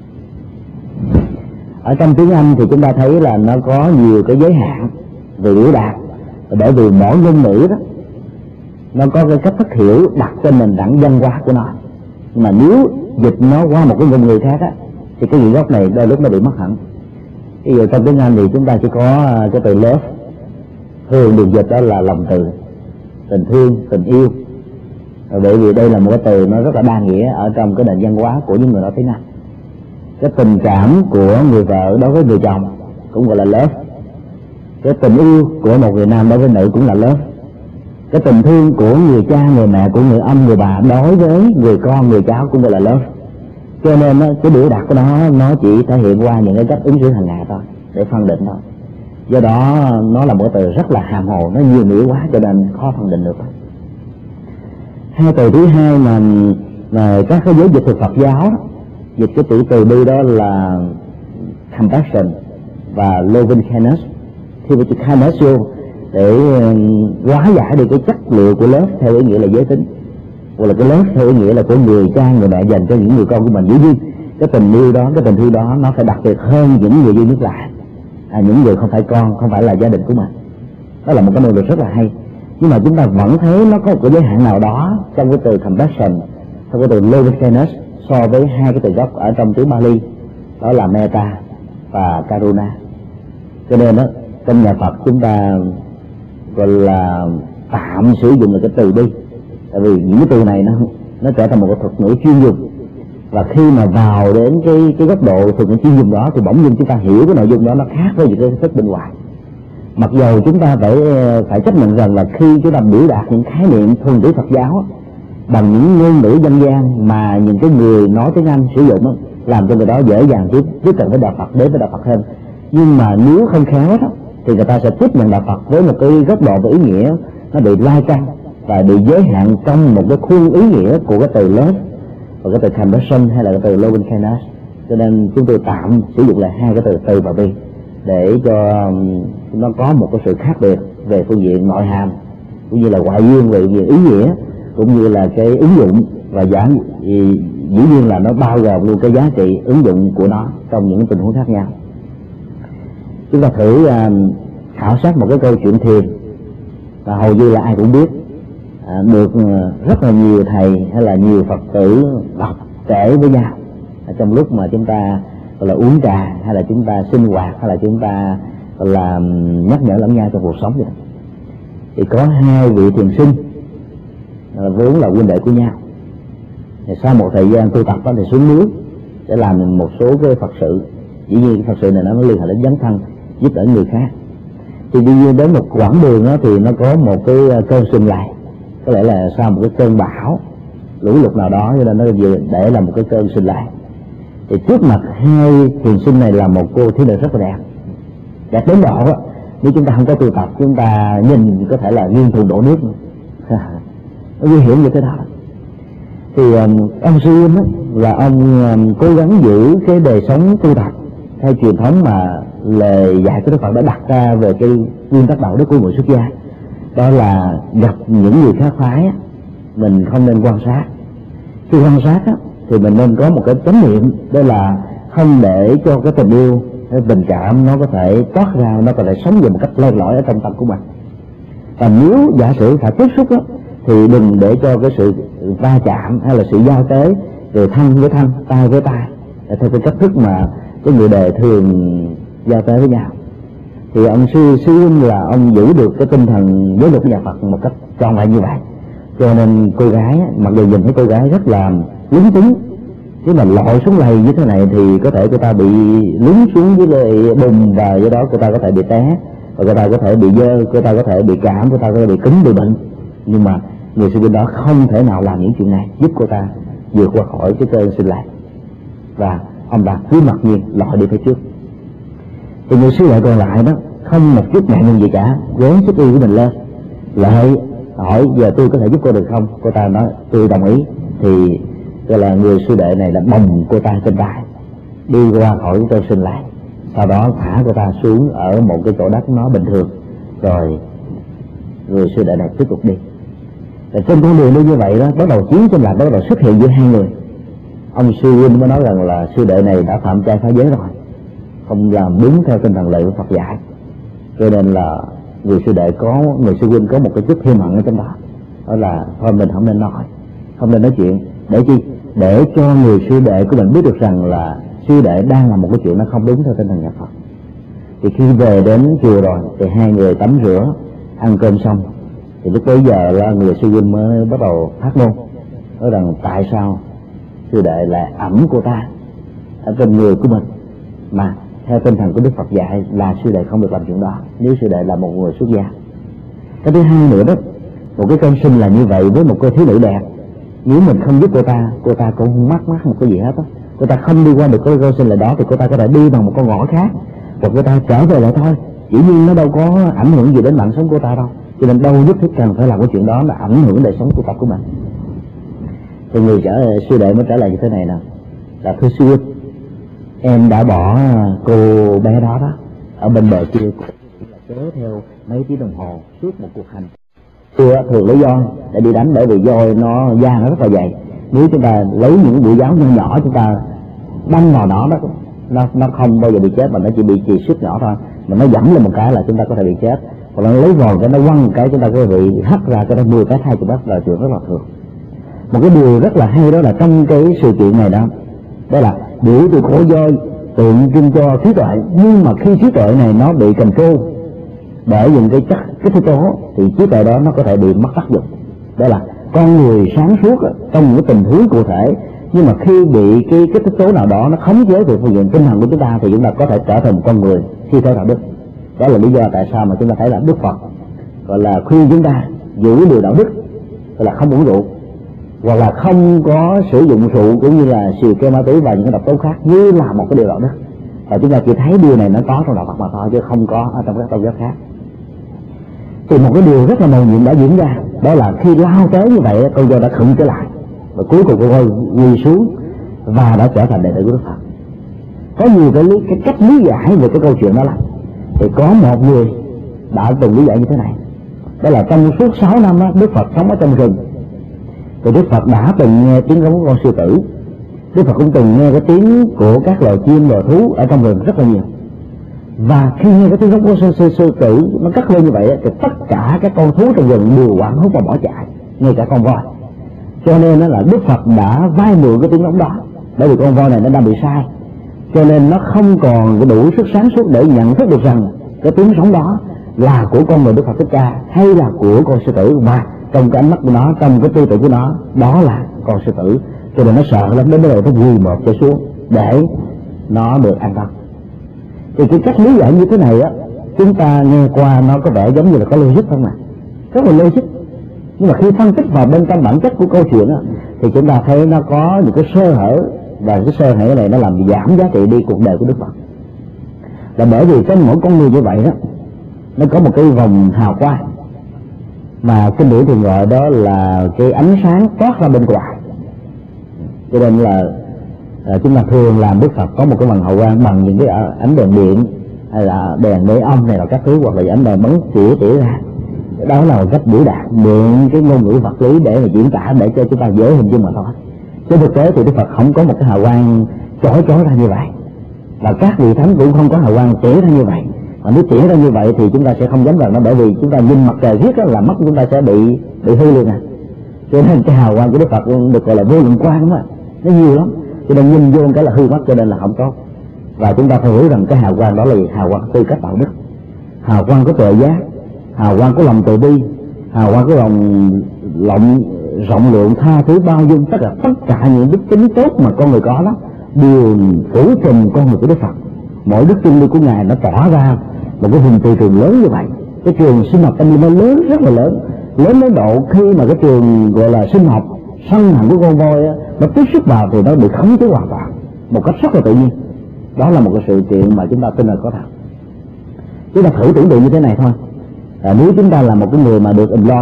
Ở trong tiếng Anh thì chúng ta thấy là nó có nhiều cái giới hạn về biểu đạt, bởi vì mỗi ngôn ngữ đó nó có cái cách thức hiểu đặt trên nền tảng văn hóa của nó. Nhưng mà nếu dịch nó qua một cái ngôn ngữ khác á, thì cái gì gốc này đôi lúc nó bị mất hẳn. Ví dụ trong tiếng Anh thì chúng ta chỉ có cái từ love, thường được dịch đó là lòng từ, tình thương, tình yêu. Bởi vì đây là một cái từ nó rất là đa nghĩa ở trong cái nền văn hóa của những người nói tiếng Anh. Cái tình cảm của người vợ đối với người chồng cũng gọi là love. Cái tình yêu của một người nam đối với nữ cũng là love. Cái tình thương của người cha, người mẹ, của người ông, người bà đối với người con, người cháu cũng gọi là love. Cho nên cái biểu đạt của nó nó chỉ thể hiện qua những cái cách ứng xử hàng ngày thôi, để phân định thôi. Do đó nó là một từ rất là hàm hồ, nó nhiều nghĩa quá cho nên khó phân định được. Hai từ thứ hai mà, mà các cái giới dịch thuộc Phật giáo dịch cái chữ từ bi đó là compassion và loving kindness. Khi mà chữ kindness vô để hóa giải được cái chất liệu của love theo ý nghĩa là giới tính, hoặc là cái love theo ý nghĩa là của người cha, người mẹ dành cho những người con của mình. Dĩ nhiên cái tình yêu đó, cái tình thương đó nó phải đặc biệt hơn những người duy nhất lại, à, những người không phải con, không phải là gia đình của mình. Đó là một cái nỗ lực rất là hay. Nhưng mà chúng ta vẫn thấy nó có một cái giới hạn nào đó trong cái từ compassion, trong cái từ loving kindness so với hai cái từ gốc ở trong tiếng Bali, đó là metta và karuna. Cho nên đó, trong nhà Phật chúng ta gọi là tạm sử dụng là cái từ bi, tại vì những cái từ này nó nó trở thành một cái thuật ngữ chuyên dùng, và khi mà vào đến cái cái góc độ thuật ngữ chuyên dùng đó thì bỗng nhiên chúng ta hiểu cái nội dung đó nó khác với những cái thức bên ngoài. Mặc dầu chúng ta phải phải chấp nhận rằng là khi chúng ta biểu đạt những khái niệm thuần túy Phật giáo bằng những ngôn ngữ dân gian mà những cái người nói tiếng Anh sử dụng đó, làm cho người đó dễ dàng tiếp tiếp cận với đạo Phật, đến với đạo Phật hơn. Nhưng mà nếu không khéo đó, thì người ta sẽ tiếp nhận đạo Phật với một cái góc độ và ý nghĩa nó bị lai căng và bị giới hạn trong một cái khuôn ý nghĩa của cái từ love và cái từ compassion hay là cái từ loving kindness. Cho nên chúng tôi tạm sử dụng lại hai cái từ từ và bi để cho nó có một cái sự khác biệt về phương diện nội hàm cũng như là ngoại duyên, về về ý nghĩa cũng như là cái ứng dụng, và giá dĩ nhiên là nó bao gồm luôn cái giá trị ứng dụng của nó trong những tình huống khác nhau. Chúng ta thử uh, khảo sát một cái câu chuyện thiền, và hầu như là ai cũng biết, à, được rất là nhiều thầy hay là nhiều Phật tử đọc kể với nhau à, trong lúc mà chúng ta gọi là uống trà, hay là chúng ta sinh hoạt, hay là chúng ta gọi là nhắc nhở lẫn nhau trong cuộc sống vậy. Thì có hai vị thiền sinh à, vốn là huynh đệ của nhau. Thì sau một thời gian tu tập đó thì xuống núi để làm một số cái Phật sự. Dĩ nhiên Phật sự này nó liên hệ đến dấn thân, giúp đỡ người khác. Thì tuy nhiên đến một quãng đường đó thì nó có một cái cơn sụm lại, có lẽ là sau một cái cơn bão lũ lụt nào đó, cho nên nó để là một cái cơn sụm lại. Thì trước mặt hai thiền sinh này là một cô thiếu nữ rất là đẹp, đẹp đến độ đó, nếu chúng ta không có tu tập chúng ta nhìn có thể là nghiêng thùng đổ nước, nó nguy hiểm như thế đó. Thì um, ông sư Huynh là ông um, cố gắng giữ cái đời sống tu tập theo truyền thống mà lời dạy của Đức Phật đã đặt ra về cái nguyên tắc đạo đức của người xuất gia, đó là gặp những người khác phái mình không nên quan sát. Khi quan sát á, thì mình nên có một cái chánh niệm, đó là không để cho cái tình yêu, cái tình cảm nó có thể toát ra, nó có thể sống về một cách len lỏi ở trong tâm của mình. Và nếu giả sử phải tiếp xúc đó, thì đừng để cho cái sự va chạm hay là sự giao tế từ thân với thân, tay với tay theo cái cách thức mà cái người đời thường giao tế với nhau. Thì ông sư sư huynh là ông giữ được cái tinh thần giáo dục của nhà Phật một cách tròn vẹn như vậy. Cho nên cô gái, mặc dù nhìn thấy cô gái rất là lúng túng, chứ mà lội xuống lầy như thế này thì có thể người ta bị lún xuống với lại bùn, và do đó người ta có thể bị té, và người ta có thể bị dơ, người ta có thể bị cảm, người ta có thể bị cứng, bị bệnh. Nhưng mà người sư huynh đó không thể nào làm những chuyện này, giúp cô ta vượt qua khỏi cái cơn sinh lạc, và ông ta cứ mặc nhiên lội đi phía trước. Thì người sư đệ còn lại đó không một chút ngại ngùng gì cả, gớm sức yêu của mình lên, lại hỏi giờ tôi có thể giúp cô được không? Cô ta nói tôi đồng ý. Thì gọi là người sư đệ này đã bồng cô ta trên tay đi qua khỏi cơn sinh lạc, sau đó thả cô ta xuống ở một cái chỗ đất nó bình thường, rồi người sư đệ này tiếp tục đi. Và trên con đường đi như vậy đó, bắt đầu chiến tranh lạc bắt đầu xuất hiện giữa hai người. Ông sư huynh mới nói rằng là sư đệ này đã phạm trai phá giới rồi, không làm đúng theo tinh thần lệ của Phật dạy. Cho nên là người sư đệ có người sư huynh có một cái chút thêm hận ở trong đó, đó là thôi mình không nên nói, không nên nói chuyện. Để chi? Để cho người sư đệ của mình biết được rằng là sư đệ đang làm một cái chuyện nó không đúng theo tinh thần nhà Phật. Thì khi về đến chùa rồi thì hai người tắm rửa, ăn cơm xong, thì lúc bấy giờ là người sư huynh mới bắt đầu phát ngôn, nói rằng tại sao sư đệ lại ẩm cô ta ở trên người của mình, mà theo tinh thần của Đức Phật dạy là sư đệ không được làm chuyện đó nếu sư đệ là một người xuất gia. Cái thứ hai nữa đó một cái con sinh là như vậy với một cô thiếu nữ đẹp, nếu mình không giúp cô ta, cô ta cũng không mắc mắc một cái gì hết á. Cô ta không đi qua được cái con sinh là đó thì cô ta có thể đi bằng một con ngõ khác, hoặc cô ta trở về lại thôi. Dĩ nhiên nó đâu có ảnh hưởng gì đến mạng sống của ta đâu, cho nên đâu nhất thiết cần phải làm cái chuyện đó là ảnh hưởng đời sống của ta của mình. Thì người trở sư đệ mới trả lời như thế này nè, là thưa sư, em đã bỏ cô bé đó đó ở bên bờ kia, kéo theo mấy tiếng đồng hồ suốt một cuộc hành. Xưa thường lấy voi để đi đánh, bởi vì voi nó da nó rất là dày, nếu chúng ta lấy những bụi giáo nhỏ nhỏ chúng ta đâm vào nó, đó nó nó không bao giờ bị chết, mà nó chỉ bị chì xước nhỏ thôi, mà nó dẫm lên một cái là chúng ta có thể bị chết. Còn nó lấy vòi cái nó quăng một cái chúng ta có thể bị hất ra cái đó mười cái hai chục đất, là chuyện rất là thường. Một cái điều rất là hay đó là trong cái sự kiện này đó, đó là biểu từ cổ voi tượng trưng cho trí tuệ, nhưng mà khi trí tuệ này nó bị cần trô bởi những cái chất cái thứ tố thì trí tuệ đó nó có thể bị mất tác dụng. Đó là con người sáng suốt trong những tình huống cụ thể, nhưng mà khi bị cái cái tích tố nào đó nó khống chế về phương diện tinh thần của chúng ta thì chúng ta có thể trở thành một con người khi theo đạo đức. Đó là lý do tại sao mà chúng ta thấy là Đức Phật gọi là khuyên chúng ta giữ điều đạo đức, gọi là không uống rượu, hoặc là không có sử dụng rượu cũng như là xì ke, ma túy và những cái độc tố khác như là một cái điều đạo đức. Và chúng ta chỉ thấy điều này nó có trong đạo Phật mà thôi, chứ không có ở trong các tôn giáo khác. Thì một cái điều rất là mầu nhiệm đã diễn ra, đó là khi lao tới như vậy, con voi đã khựng trở lại và cuối cùng con voi quỳ xuống và đã trở thành đệ tử của Đức Phật. Có nhiều cái, lý, cái cách lý giải về cái câu chuyện đó lắm. Thì có một người đã từng lý giải như thế này, đó là trong suốt sáu năm đó, Đức Phật sống ở trong rừng, thì Đức Phật đã từng nghe tiếng của con sư tử. Đức Phật cũng từng nghe cái tiếng của các loài chim loài thú ở trong rừng rất là nhiều. Và khi nghe cái tiếng rống của sư, sư, sư tử nó cất lên như vậy thì tất cả các con thú trong rừng đều hoảng hốt và bỏ chạy, ngay cả con voi. Cho nên là Đức Phật đã vay mượn cái tiếng rống đó, bởi vì con voi này nó đang bị sai, cho nên nó không còn đủ sức sáng suốt để nhận thức được rằng cái tiếng rống đó là của con người Đức Phật Thích Ca hay là của con sư tử, và trong cái ánh mắt của nó, trong cái tư tưởng của nó, đó là con sư tử. Cho nên nó sợ lắm, đến bây giờ nó quỳ một trở xuống để nó được an tâm. Thì cái cách lý giải như thế này á, chúng ta nghe qua nó có vẻ giống như là có logic không ạ? Rất là logic. Nhưng mà khi phân tích vào bên trong bản chất của câu chuyện á, thì chúng ta thấy nó có những cái sơ hở, và cái sơ hở này nó làm giảm giá trị đi cuộc đời của Đức Phật. Là bởi vì trong mỗi con người như vậy đó, nó có một cái vòng hào quang mà kinh điển thường gọi đó là cái ánh sáng toát ra bên ngoài. Cho nên là à, chúng ta thường làm Đức Phật có một cái vòng hào quang bằng những cái ánh đèn điện hay là đèn đế âm này là các thứ, hoặc là ánh đèn bắn tỉa tỉa ra. Đó là một cách biểu đạt mượn cái ngôn ngữ vật lý để mà diễn tả, để cho chúng ta dễ hình dung mà thôi. Trên thực tế thì Đức Phật không có một cái hào quang chói chói ra như vậy, và các vị thánh cũng không có hào quang tỉa ra như vậy. Mà nếu tỉa ra như vậy thì chúng ta sẽ không dám vào nó, bởi vì chúng ta nhìn mặt trời riết là mắt chúng ta sẽ bị bị hư liền à. Cho nên cái hào quang của Đức Phật được gọi là vô lượng quang, đúng không ạ? Nó nhiều lắm, cho nên nhìn vô cái là hư mắt, cho nên là không tốt. Và chúng ta phải hiểu rằng cái hào quang đó là gì? Hào quang tư cách đạo đức, hào quang có tuệ giác, hào quang có lòng từ bi, hào quang có lòng rộng rộng lượng, tha thứ, bao dung. Tất cả tất cả những đức tính tốt mà con người có đó đều phủ trùm con người của Đức Phật. Mỗi đức chân lý của ngài nó tỏ ra một cái hình từ trường lớn như vậy. Cái trường sinh học tâm linh nó lớn, rất là lớn, lớn đến độ khi mà cái trường gọi là sinh học sân hạnh của con voi nó tiếp xúc vào thì nó bị khống chế hoàn toàn một cách rất là tự nhiên. Đó là một cái sự kiện mà chúng ta tin là có thật. Chúng ta thử tưởng tượng như thế này thôi, à, nếu chúng ta là một cái người mà được employ,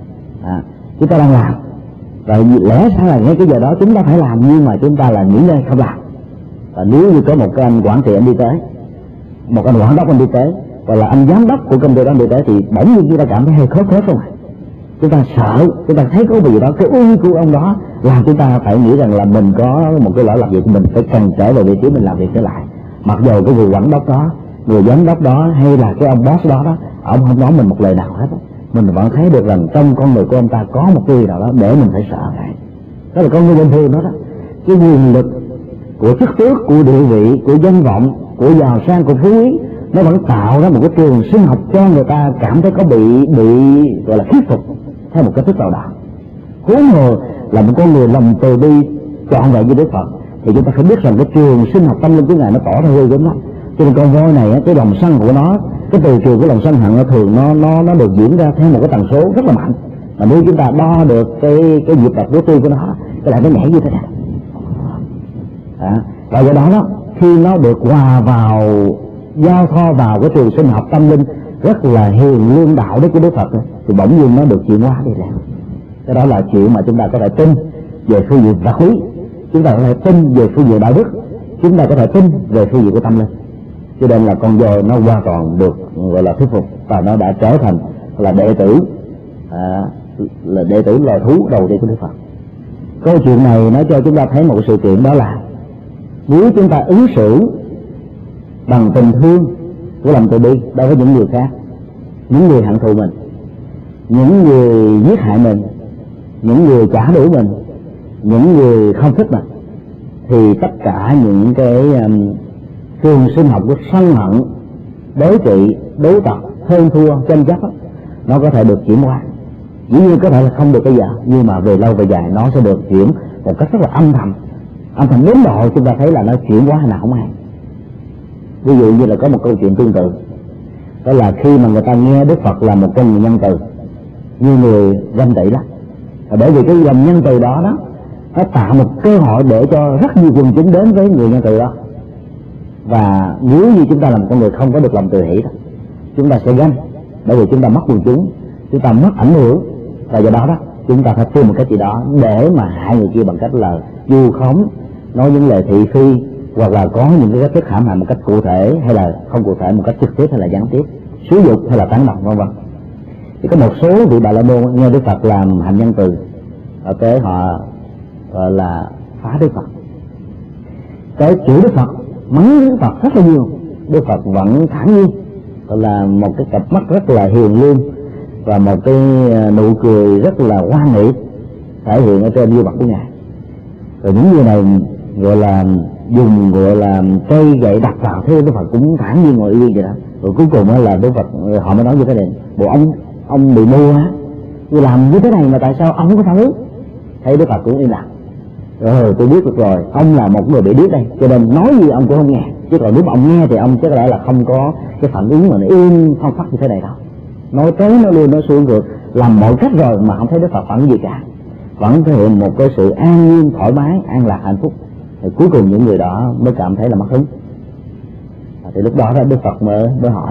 à, chúng ta đang làm, và lẽ ra là ngay cái giờ đó chúng ta phải làm, nhưng mà chúng ta là nghỉ ngơi không làm. Và nếu như có một cái anh quản trị anh đi tới, một anh quản đốc anh đi tới, hoặc là anh giám đốc của công ty đó đi tới, thì bỗng nhiên chúng ta cảm thấy hơi khó khớp không ạ? Chúng ta sợ, chúng ta thấy có gì đó, cái uy của ông đó làm chúng ta phải nghĩ rằng là mình có một cái lỗi làm việc của mình, phải cần trở về vị trí mình làm việc trở lại. Mặc dù cái người quản đốc đó, người giám đốc đó, hay là cái ông boss đó đó, ông không nói mình một lời nào hết, mình vẫn thấy được rằng trong con người của ông ta có một cái gì nào đó để mình phải sợ hãi. Đó là con người bình thường đó đó. Cái quyền lực của chức tước, của địa vị, của danh vọng, của giàu sang, của phú quý, nó vẫn tạo ra một cái trường sinh học cho người ta cảm thấy có bị bị gọi là thuyết phục theo một cách thức nào đó. Huống hồ là một con người lòng từ bi trọn vẹn như Đức Phật, thì chúng ta phải biết rằng cái trường sinh học tâm linh của ngài nó tỏ ra ghê gớm lắm. Cho nên con voi này, cái lòng sân của nó, cái từ trường của lòng sân hận thường nó nó nó được diễn ra theo một cái tần số rất là mạnh. Mà nếu chúng ta đo được cái cái nhịp đập của tim của nó, cái lại nó nhảy như thế nào. À, và do đó đó, khi nó được hòa vào, giao thoa vào cái trường sinh học tâm linh rất là hiền lương đạo đức của Đức Phật, thì bỗng nhiên nó được chuyển hóa đi làm. Cái đó là chuyện mà chúng ta có thể tin về phương diện vật lý, chúng ta có thể tin về phương diện đạo đức, chúng ta có thể tin về phương diện của tâm linh. Cho nên là con voi nó hoàn toàn được gọi là thuyết phục, và nó đã trở thành là đệ tử à, là đệ tử loài thú đầu tiên của Đức Phật. Câu chuyện này nó cho chúng ta thấy một sự kiện, đó là nếu chúng ta ứng xử bằng tình thương của lòng từ bi đối với những người khác, những người hận thù mình, những người giết hại mình, những người trả đũa mình, những người không thích mình, thì tất cả những cái um, trường sinh học của sân hận, đối trị, đối tập, hơn thua, tranh chấp đó, nó có thể được chuyển hóa. Dĩ nhiên có thể là không được bây giờ, nhưng mà về lâu về dài nó sẽ được chuyển một cách rất là âm thầm, âm thầm đến độ chúng ta thấy là nó chuyển hóa nào không hay. Ví dụ như là có một câu chuyện tương tự, đó là khi mà người ta nghe Đức Phật là một con người nhân từ, như người ganh tị đó, và bởi vì cái lòng nhân từ đó đó nó tạo một cơ hội để cho rất nhiều quần chúng đến với người nhân từ đó. Và nếu như chúng ta là một con người không có được lòng từ hỷ đó, chúng ta sẽ ganh, bởi vì chúng ta mất quần chúng, chúng ta mất ảnh hưởng, và do đó đó chúng ta phải tìm một cái gì đó để mà hại người kia bằng cách là vu khống, nói những lời thị phi, hoặc là có những cái cách thức hãm hại một cách cụ thể hay là không cụ thể, một cách trực tiếp hay là gián tiếp, xúi dục hay là tán động, vân vân. Thì có một số vị Bà La Môn nghe Đức Phật làm hạnh nhân từ, ở tới họ gọi là phá Đức Phật, tới chửi Đức Phật, mắng Đức Phật rất là nhiều. Đức Phật vẫn thản nhiên, gọi là một cái cặp mắt rất là hiền lương và một cái nụ cười rất là hoan hỷ thể hiện ở trên gương mặt của ngài. Rồi những người này gọi là dùng gọi là cây gậy đặt vào, thế Đức Phật cũng thản nhiên ngồi yên vậy đó. Rồi cuối cùng là Đức Phật họ mới nói như thế này: bộ ông ông bị mù á, tôi làm như thế này mà tại sao ông không có phản ứng? Thấy Đức Phật cũng im lặng. Rồi tôi biết được rồi, ông là một người bị điếc đây, cho nên nói gì ông cũng không nghe. Chứ còn nếu mà ông nghe thì ông chắc có lẽ là không có cái phản ứng mà nó im phong phát như thế này đâu. Nói tới nói lui nói xuôi ngược, làm mọi cách rồi mà không thấy Đức Phật phản ứng gì cả, vẫn thể hiện một cái sự an nhiên, thoải mái, an lạc, hạnh phúc. Thì cuối cùng những người đó mới cảm thấy là mất hứng. Thì lúc đó Đức Phật mới mới hỏi,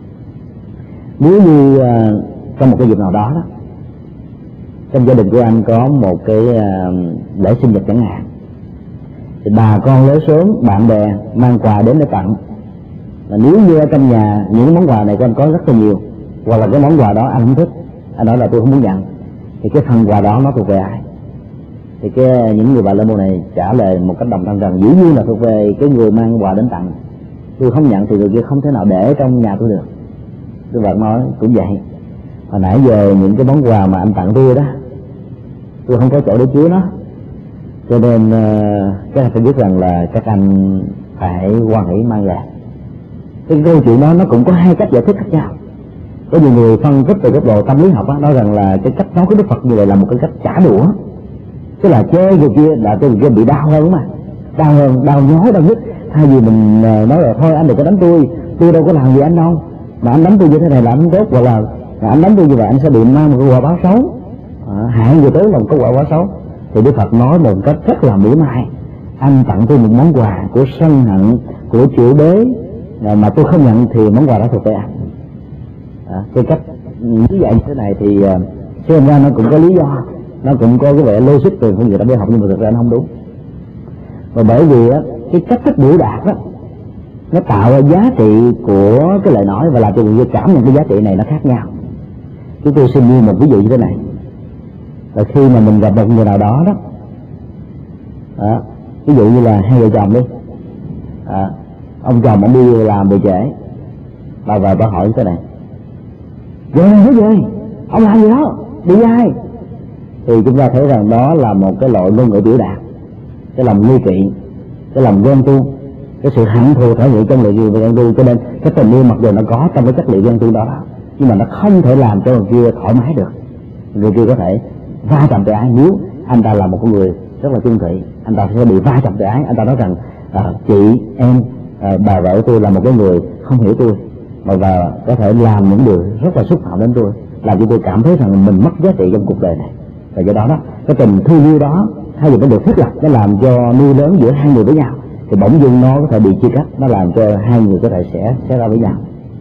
nếu như uh, trong một cái dịp nào đó đó, trong gia đình của anh có một cái uh, lễ sinh nhật chẳng hạn, thì bà con lớn sớm, bạn bè mang quà đến để tặng. Và nếu như ở trong nhà những món quà này của anh có rất là nhiều, hoặc là cái món quà đó anh không thích, anh nói là tôi không muốn nhận, thì cái phần quà đó nó thuộc về ai? Thì cái những người Bà La Môn này trả lời một cách đồng thanh rằng dĩ nhiên là thuộc về cái người mang quà đến tặng. Tôi không nhận thì người kia không thể nào để trong nhà tôi được. Đức Phật nói cũng vậy, hồi nãy giờ những cái món quà mà anh tặng tôi đó, tôi không có chỗ để chứa nó, cho nên uh, các anh phải biết rằng là các anh phải hoan hỷ mang về. Cái câu chuyện đó nó cũng có hai cách giải thích khác nhau. Có nhiều người phân tích từ góc độ tâm lý học đó, nói rằng là cái cách nói của Đức Phật như vậy là một cái cách trả đũa, tức là chê người kia là cho người kia bị đau hơn mà, đau hơn, đau nhói, đau nhức. Thay vì mình nói là thôi anh đừng có đánh tôi, tôi đâu có làm gì anh đâu, mà anh đánh tôi như thế này là anh tốt, hoặc là, là anh đánh tôi như vậy anh sẽ bị mang một cái quả báo xấu, à, hại người tới là một cái quả báo xấu. Thì Đức Phật nói một cách rất là mỉa mai: anh tặng tôi một món quà của sân hận, của chịu bế, mà tôi không nhận thì món quà đó thuộc về anh. À, cái cách lý giải như thế này thì uh, xem ra nó cũng có lý do, nó cũng có cái vẻ logic từ phương diện tâm lý học, nhưng mà thực ra nó không đúng. Và bởi vì á, cái cách thức biểu đạt đó nó tạo ra giá trị của cái lời nói và làm cho người cảm nhận cái giá trị này nó khác nhau. Chúng tôi xin như một ví dụ như thế này, là khi mà mình gặp một người nào đó đó, à, ví dụ như là hai vợ chồng đi, à, ông chồng ông đi làm về trễ, bà vợ bà hỏi như thế này: về thế gì? Ông làm gì đó? Đi với ai? Thì chúng ta thấy rằng đó là một cái loại ngôn ngữ biểu đạt cái lòng nghi kỵ, cái lòng ghen tuông, cái sự hận thù thể hiện trong lời yêu và ghen tuông. Cho nên cái tình yêu mặc dù nó có trong cái chất liệu ghen tuông đó, đó nhưng mà nó không thể làm cho người kia thoải mái được. Người kia có thể va chạm tự ái. Nếu anh ta là một con người rất là chung thủy, anh ta sẽ bị va chạm tự ái. Anh ta nói rằng à, chị em à, bà vợ tôi là một cái người không hiểu tôi, mà và có thể làm những điều rất là xúc phạm đến tôi, làm cho tôi cảm thấy rằng mình mất giá trị trong cuộc đời này. Và do đó đó, cái tình thương yêu đó thay vì nó được thiết lập, nó làm cho nuôi lớn giữa hai người với nhau, thì bỗng dưng nó có thể bị chia cắt, nó làm cho hai người có thể sẽ sẽ ra với nhau.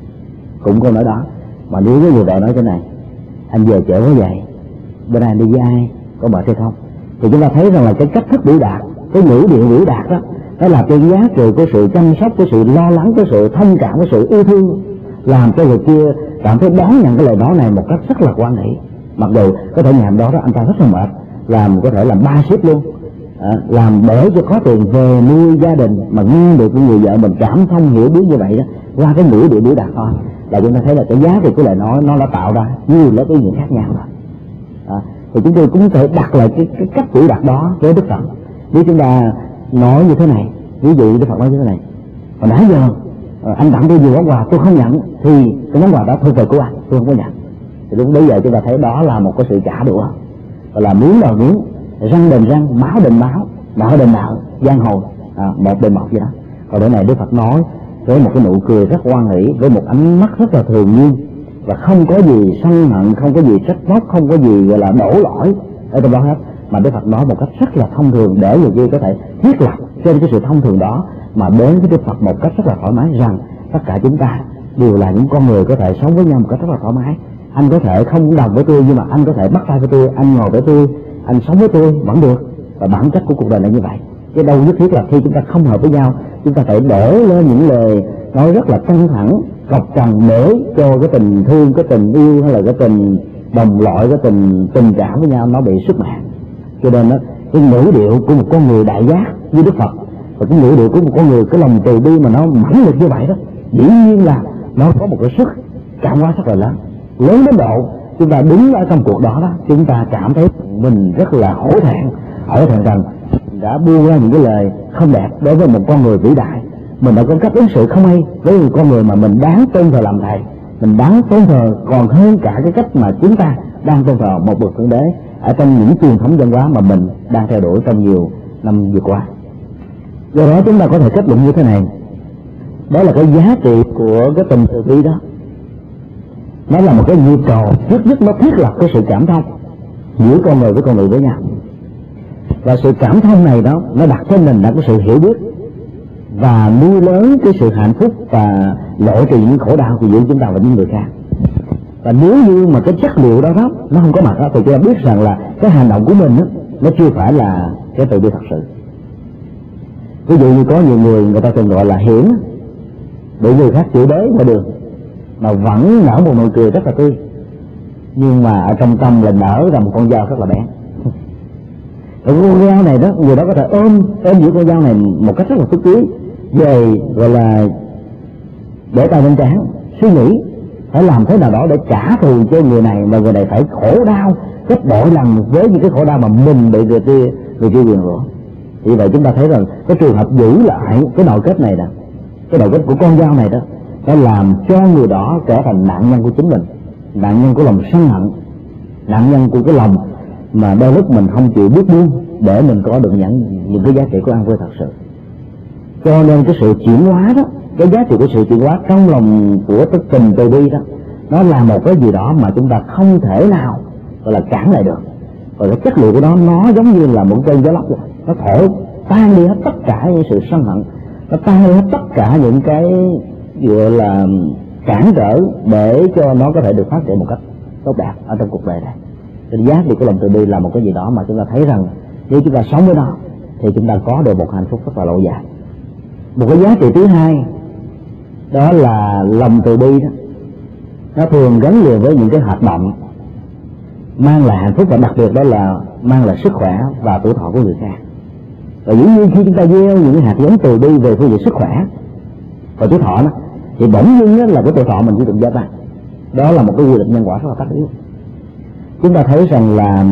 Cũng câu nói đó, mà nếu với người vợ nói thế này: anh giờ chở quá vậy, bên anh đi với ai, có mệt hay không? Thì chúng ta thấy rằng là cái cách thức biểu đạt, cái ngữ điệu biểu đạt đó, nó là cái giá trị của sự chăm sóc, cái sự lo lắng, cái sự thông cảm, cái sự yêu thương, làm cho người kia cảm thấy đón nhận cái lời nói này một cách rất là quan hệ. Mặc dù có thể ngày đó đó anh ta rất là mệt, làm có thể làm ba ship luôn, à, làm để cho có tiền về nuôi gia đình, mà nghe được người vợ mình cảm thông hiểu biết như vậy đó, qua cái ngữ điệu biểu đạt thôi, là chúng ta thấy là cái giá trị của lời nói nó đã tạo ra nhiều lớp ý nghĩa khác nhau rồi. À, thì chúng tôi cũng thể đặt lại cái, cái cách biểu đạt đó với Đức Phật. Nếu chúng ta nói như thế này, ví dụ Đức Phật nói như thế này: hồi nãy giờ anh tặng tôi nhiều món quà tôi không nhận, thì cái món quà đó thuộc về của anh, tôi không có nhận. Thì lúc bây giờ chúng ta thấy đó là một cái sự trả đũa, gọi là miếng đòi miếng, răng đền răng, máu đền máu, nợ đền nợ, giang hồ, à, một đền một vậy đó. Còn đây này Đức Phật nói với một cái nụ cười rất hoan hỷ, với một ánh mắt rất là thường nhiên, và không có gì sân hận, không có gì trách móc, không có gì gọi là đổ lỗi ở trong đó hết, mà Đức Phật nói một cách rất là thông thường để người kia có thể thiết lập trên cái sự thông thường đó mà đến với Đức Phật một cách rất là thoải mái, rằng tất cả chúng ta đều là những con người có thể sống với nhau một cách rất là thoải mái. Anh có thể không đồng với tôi, nhưng mà anh có thể bắt tay với tôi, anh ngồi với tôi, anh sống với tôi vẫn được. Và bản chất của cuộc đời là như vậy, chứ đâu nhất thiết là khi chúng ta không hợp với nhau chúng ta phải đổ lên những lời nói rất là căng thẳng, cọc cằn để cho cái tình thương, cái tình yêu hay là cái tình đồng loại, cái tình tình cảm với nhau nó bị sức mẻ. Cho nên đó, cái ngữ điệu của một con người đại giác như Đức Phật và cái ngữ điệu của một con người cái lòng từ bi mà nó mãnh liệt như vậy đó, dĩ nhiên là nó có một cái sức cảm hóa rất là lớn, lớn đến độ chúng ta đứng ở trong cuộc đó đó, chúng ta cảm thấy mình rất là hổ thẹn, hổ thẹn rằng đã buông ra những cái lời không đẹp đối với một con người vĩ đại. Mình đã có cách ứng xử không hay với một con người mà mình đáng tôn thờ làm thầy, mình đáng tôn thờ còn hơn cả cái cách mà chúng ta đang tôn thờ một bậc thượng đế ở trong những truyền thống văn hóa mà mình đang theo đuổi trong nhiều năm vừa qua. Do đó chúng ta có thể kết luận như thế này: đó là cái giá trị của cái tình từ bi đó, nó là một cái nhu cầu trước nhất, nó thiết lập cái sự cảm thông giữa con người với con người với nhau. Và sự cảm thông này đó, nó đặt trên nền tảng của sự hiểu biết và nuôi lớn cái sự hạnh phúc và lộ trừ những khổ đau của giữa chúng ta và những người khác. Và nếu như mà cái chất liệu đó đó nó không có mặt đó, thì chúng ta biết rằng là cái hành động của mình đó, nó chưa phải là cái từ bi thật sự. Ví dụ như có nhiều người người ta thường gọi là hiển, bị người khác chửi bới ngoài đường mà vẫn nở một nụ cười rất là tươi, nhưng mà ở trong tâm là nở ra một con dao rất là bén. Ở con dao này đó, người đó có thể ôm ôm giữ con dao này một cách rất là phức tưới, về gọi là để tay lên trán, suy nghĩ phải làm thế nào đó để trả thù cho người này, và người này phải khổ đau gấp bội lần với những cái khổ đau mà mình bị người kia người kia quyền rủa. Vì vậy chúng ta thấy rằng cái trường hợp giữ lại cái nội kết này nè, cái nội kết của con dao này đó, nó làm cho người đó trở thành nạn nhân của chính mình, nạn nhân của lòng sân hận, nạn nhân của cái lòng mà đôi lúc mình không chịu biết buông để mình có được nhận những cái giá trị của an vui thật sự. Cho nên cái sự chuyển hóa đó, cái giá trị của sự chuyển hóa trong lòng của cái tình từ bi đó, nó là một cái gì đó mà chúng ta không thể nào gọi là cản lại được. Và cái chất liệu của nó nó giống như là một cơn gió lốc vậy, nó thổi tan đi hết tất cả những sự sân hận, nó tan đi hết tất cả những cái gọi là cản trở để cho nó có thể được phát triển một cách tốt đẹp ở trong cuộc đời này. Cái giá trị của lòng từ bi là một cái gì đó mà chúng ta thấy rằng nếu chúng ta sống với nó thì chúng ta có được một hạnh phúc rất là lâu dài. Một cái giá trị thứ hai đó là lòng từ bi đó, nó thường gắn liền với những cái hoạt động mang lại hạnh phúc, và đặc biệt đó là mang lại sức khỏe và tuổi thọ của người khác. Và dĩ nhiên khi chúng ta gieo những hạt giống từ bi về phương diện sức khỏe và tuổi thọ đó, thì bỗng nhiên là cái tuổi thọ mình chỉ được gia tăng. Đó là một cái quy luật nhân quả rất là tất yếu. Chúng ta thấy rằng là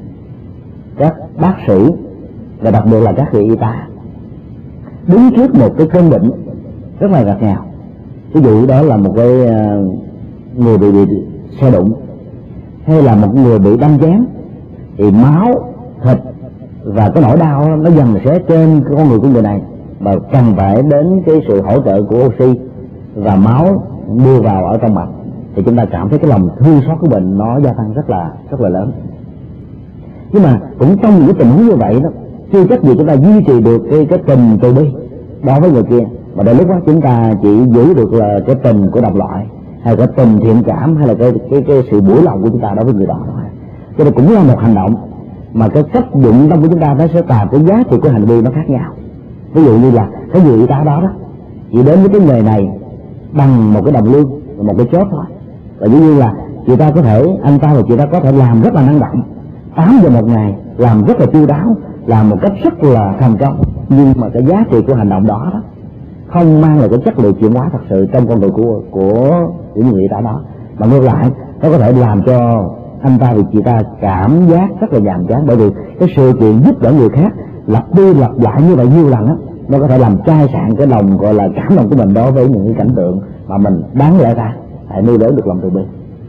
các bác sĩ và đặc biệt là các thầy y tá đứng trước một cái cơn bệnh rất là ngặt nghèo, ví dụ đó là một cái người bị, bị xe đụng, hay là một người bị đâm chém, thì máu, thịt và cái nỗi đau nó dần sẽ trên con người của người này, và cần phải đến cái sự hỗ trợ của oxy và máu đưa vào ở trong mạch thì chúng ta cảm thấy cái lòng thương xót của mình nó gia tăng rất là rất là lớn. Nhưng mà cũng trong những cái tình huống như vậy đó, chưa chắc gì chúng ta duy trì được cái cái tình từ bi đối với người kia, mà đến lúc đó chúng ta chỉ giữ được là cái tình của đồng loại, hay cái tình thiện cảm, hay là cái cái cái sự mũi lòng của chúng ta đối với người đó. Cho nên cũng là một hành động mà cái cách dụng tâm của chúng ta nó sẽ tạo cái giá trị của hành vi nó khác nhau. Ví dụ như là cái người y tá đó đó chỉ đến với cái nghề này bằng một cái đồng lương, một cái chốt thôi, và dĩ nhiên là người ta có thể anh ta và chị ta có thể làm rất là năng động tám giờ một ngày, làm rất là chu đáo, làm một cách rất là thành công, nhưng mà cái giá trị của hành động đó đó không mang lại cái chất lượng chuyển hóa thật sự trong con người của của của người y tá đó, mà ngược lại nó có thể làm cho anh ta và chị ta cảm giác rất là nhàm chán, bởi vì cái sự kiện giúp đỡ người khác lặp đi lặp lại như vậy nhiều lần á, nó có thể làm chai sạn cái lòng gọi là cảm động của mình đối với những cái cảnh tượng mà mình đáng lẽ ra phải nuôi lớn được lòng từ bi.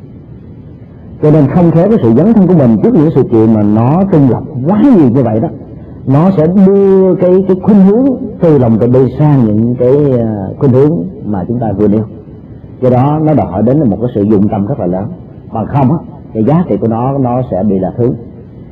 Cho nên không khéo cái sự dấn thân của mình trước những sự kiện mà nó trung lập quá nhiều như vậy đó, nó sẽ đưa cái cái khuynh hướng từ lòng từ bi sang những cái khuynh hướng mà chúng ta vừa nêu. Do đó nó đòi hỏi đến một cái sự dụng tâm rất là lớn, bằng không á cái giá trị của nó nó sẽ bị lạc hướng.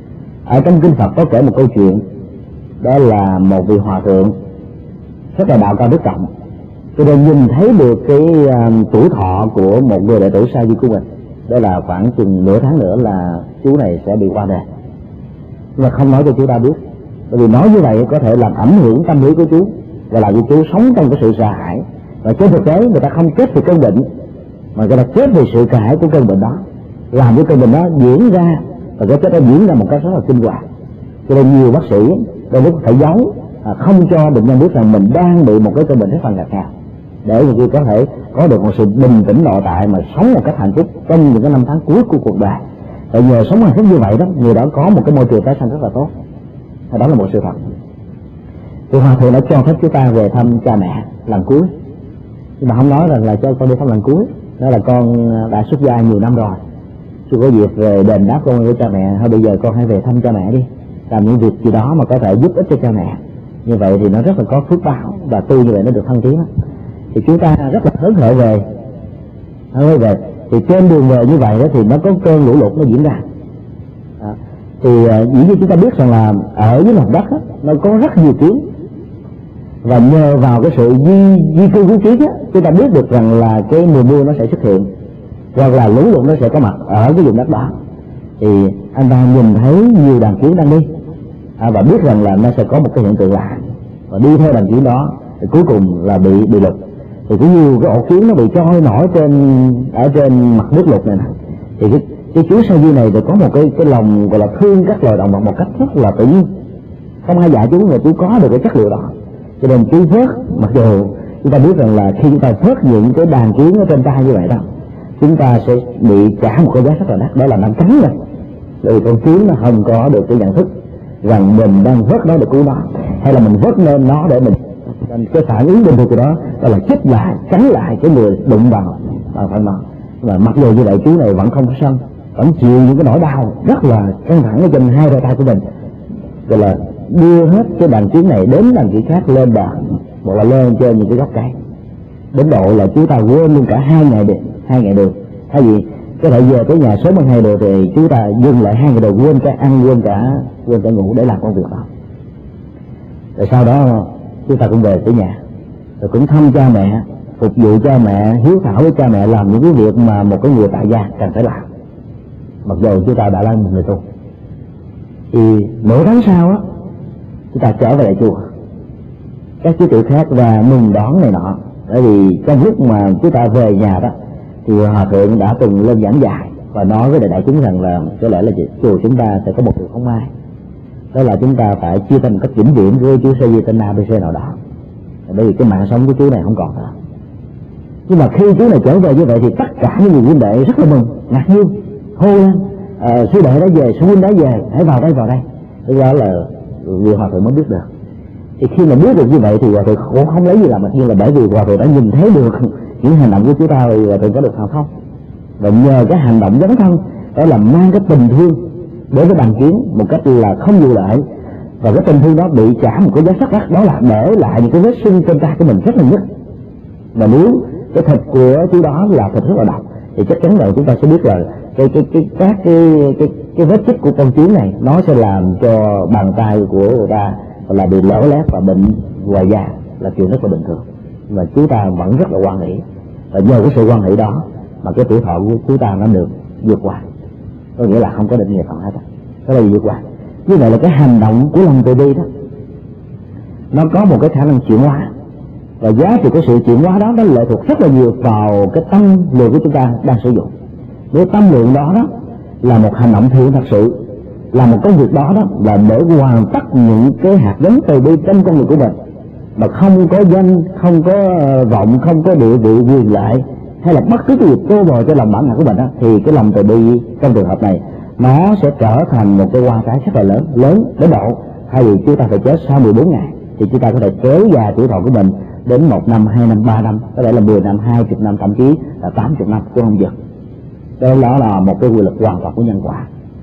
Ở trong kinh Phật có kể một câu chuyện, đó là một vị hòa thượng rất là đạo cao đức trọng, cho nên nhìn thấy được cái uh, tuổi thọ của một người đệ tử sa di của mình, đó là khoảng chừng nửa tháng nữa là chú này sẽ bị qua đời, nhưng mà không nói cho chú ta biết, bởi vì nói như vậy có thể làm ảnh hưởng tâm lý của chú và làm cho chú sống trong cái sự sợ hãi, và trên thực tế người ta không chết vì cơn bệnh mà người ta chết vì sự sợ hãi của cơn bệnh đó, làm cho cơn bệnh đó diễn ra, và cái chết đó diễn ra một cách rất là kinh hoàng. Cho nên nhiều bác sĩ đôi lúc phải giấu, à, không cho bệnh nhân biết rằng mình đang bị một cái cơn bệnh rất là ngặt ngào, để người kia có thể có được một sự bình tĩnh nội tại mà sống một cách hạnh phúc trong những cái năm tháng cuối của cuộc đời. Và nhờ sống hạnh phúc như vậy đó, người đó có một cái môi trường tái sanh rất là tốt. Đó là một sự thật. Thì hòa thượng đã cho phép chúng ta về thăm cha mẹ lần cuối, nhưng mà không nói rằng là cho con đi thăm lần cuối, đó là con đã xuất gia nhiều năm rồi, chưa có dịp về đền đáp công ơn của cha mẹ, thôi bây giờ con hãy về thăm cha mẹ đi, làm những việc gì đó mà có thể giúp ích cho cha mẹ. Như vậy thì nó rất là có phước báo, và tu như vậy nó được thăng tiến. Thì chúng ta rất là hớn hở về, hớn về. Thì trên đường về như vậy đó thì nó có cơn lũ lụt nó diễn ra. À, thì dĩ nhiên chúng ta biết rằng là ở dưới mặt đất đó, nó có rất nhiều kiến, và nhờ vào cái sự di di cư của kiến á, chúng ta biết được rằng là cái mùa mưa nó sẽ xuất hiện, hoặc là lũ lụt nó sẽ có mặt ở cái vùng đất đó. Thì anh ta nhìn thấy nhiều đàn kiến đang đi, à, và biết rằng là nó sẽ có một cái hiện tượng lạ, và đi theo đàn kiến đó thì cuối cùng là bị bị lụt. Thì cũng nhiều cái ổ kiến nó bị trôi nổi trên ở trên mặt nước lụt này nè. Thì cái, cái chú sa di này thì có một cái cái lòng gọi là thương các loài động vật một cách rất là tự nhiên, không ai dạy chú, mà chú có được cái chất liệu đó. Cho nên chú vớt, mặc dù chúng ta biết rằng là khi chúng ta vớt những cái đàn kiến ở trên tay như vậy đó, chúng ta sẽ bị trả một cái giá rất là đắt, đó là năm trắng rồi. Bởi vì con kiến nó không có được cái nhận thức rằng mình đang vớt nó để cứu nó, hay là mình vớt lên nó để mình, cái phản ứng bình thường của đó đó là chích lại, cắn lại cái người đụng vào vào phần nó. Và mặc dù như vậy chú này vẫn không có sân, vẫn chịu những cái nỗi đau rất là căng thẳng ở trên hai đôi tay của mình, gọi là đưa hết cái đàn kiến này đến đàn kiến khác lên bờ, hoặc là lên trên những cái gốc cây, đến độ là chúng ta quên luôn cả hai ngày đường, hai ngày đường. Thay vì có thể về tới nhà sớm hơn hai đường thì chúng ta dừng lại hai ngày đường, quên cả ăn, quên cả quên cả ngủ để làm công việc đó. Rồi sau đó chúng ta cũng về tới nhà, rồi cũng thăm cha mẹ, phục vụ cha mẹ, hiếu thảo với cha mẹ, làm những cái việc mà một cái người tại gia cần phải làm, mặc dù chúng ta đã là một người tu. Thì nửa tháng sau á, chúng ta trở về lại chùa, các chú tự khác và mừng đón này nọ. Bởi vì trong lúc mà chúng ta về nhà đó thì hòa thượng đã từng lên giảng dạy và nói với đại đại chúng rằng là có lẽ là chùa chúng ta sẽ có một điều không may, đó là chúng ta phải chia tay một cách vĩnh viễn với chú Sa Di tên a bê xê nào đó, bởi vì cái mạng sống của chú này không còn nữa. Nhưng mà khi chú này trở về như vậy thì tất cả những người huynh đệ rất là mừng, ngạc nhiên, hô lên: à, sư đệ đã về, sư huynh đã về, hãy vào đây, vào đây. Thế đó là vị hòa thượng mới biết được. Thì khi mà biết được như vậy thì hòa thượng cũng không lấy gì làm ngạc nhiên, là bởi vì hòa thượng đã nhìn thấy được những hành động của chúng ta, thì hòa thượng có được thành không. Và nhờ cái hành động dấn thân đó là mang cái tình thương đối với đàn kiến một cách là không vụ lợi, và cái tình thương đó bị trả một cái giá rất đắt, đó là để lại những cái vết sưng trên tay của mình rất là nhất. Và nếu cái thịt của chú đó là thịt rất là độc thì chắc chắn rồi chúng ta sẽ biết là cái cái cái các cái cái cái vết chích của con kiến này nó sẽ làm cho bàn tay của người ta là bị lở lét và bệnh ngoài da, là chuyện rất là bình thường, mà chúng ta vẫn rất là hoan hỷ, và nhờ cái sự hoan hỷ đó mà cái tuổi thọ của chúng ta nó được vượt qua. Có nghĩa là không có định nghiệp phần hết, đó là vượt qua. Như vậy là cái hành động của lòng từ bi đó nó có một cái khả năng chuyển hóa, và giá trị của sự chuyển hóa đó nó lệ thuộc rất là nhiều vào cái tâm lượng của chúng ta đang sử dụng. Nếu tâm lượng đó đó là một hành động thiện thật sự, là một công việc đó đó là để hoàn tất những cái hạt giống từ bi trong công việc của mình, mà không có danh, không có vọng, không có địa vị quyền lợi, hay là bất cứ cái việc tô bồi cho lòng bản ngã của mình đó, thì cái lòng từ bi trong trường hợp này nó sẽ trở thành một cái hoa trái rất là lớn, lớn đến độ thay vì chúng ta phải chết sau mười bốn ngày thì chúng ta có thể kéo dài tuổi thọ của mình đến một năm, hai năm, ba năm, có thể là mười năm, hai mươi năm, thậm chí là tám mươi năm cũng không dừng. Đó là một cái quy luật hoàn toàn của nhân quả.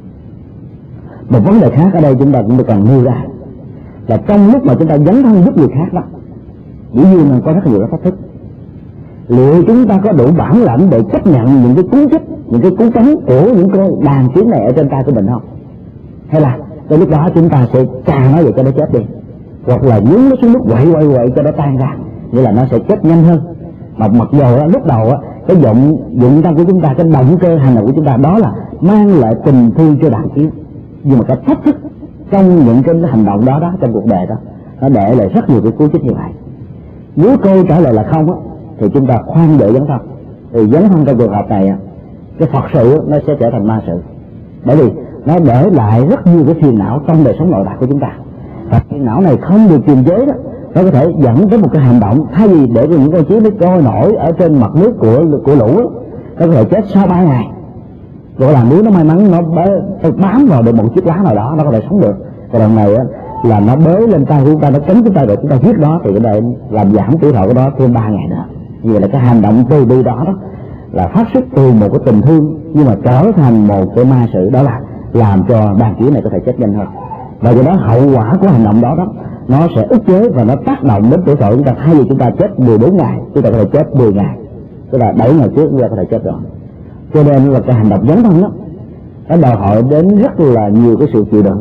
Một vấn đề khác ở đây chúng ta cũng cần nêu ra là trong lúc mà chúng ta dấn thân giúp người khác đó, dĩ nhiên là có rất nhiều cái thách thức. Liệu chúng ta có đủ bản lãnh để chấp nhận những cái cú chích, những cái cú cắn của những con đàn kiến này ở trên tay của mình không? Hay là tới lúc đó chúng ta sẽ chà nó vậy cho nó chết đi, hoặc là nhúng nó xuống nước quậy quậy quậy cho nó tan ra, nghĩa là nó sẽ chết nhanh hơn. Mà mặc dù đó, lúc đầu đó, cái dụng dụng tâm của chúng ta, cái động cơ hành động của chúng ta đó là mang lại tình thương cho đàn kiến, nhưng mà cái thách thức trong những cái hành động đó đó trong cuộc đời đó nó để lại rất nhiều cái cú chích như vậy. Nếu câu trả lời là không á, thì chúng ta khoan để dấn thân. Thì dấn thân trong trường hợp này cái Phật sự nó sẽ trở thành ma sự, bởi vì nó để lại rất nhiều cái phiền não trong đời sống nội tại của chúng ta, và phiền não này không được kiềm chế đó, nó có thể dẫn tới một cái hành động thay vì để cho những con kiến nó trôi nổi ở trên mặt nước của của lũ đó, nó có thể chết sau ba ngày. Gọi là nếu nó may mắn nó bám vào được một chiếc lá nào đó nó có thể sống được. Còn lần này á, là nó bới lên tay của chúng ta, nó cắn chúng ta để chúng ta giết đó, thì cái này làm giảm tuổi thọ của nó thêm ba ngày nữa. Như vậy là cái hành động từ bi đó đó là phát xuất từ một cái tình thương, nhưng mà trở thành một cái ma sự, đó là làm cho đàn kiến này có thể chết nhanh hơn. Và do đó hậu quả của hành động đó đó nó sẽ ức chế và nó tác động đến tuổi thọ của chúng ta. Thay vì chúng ta chết mười bốn ngày, chúng ta có thể chết mười ngày, tức là bảy ngày trước chúng ta có thể chết rồi. Cho nên là cái hành động dấn thân đó nó đòi hỏi đến rất là nhiều cái sự chịu đựng.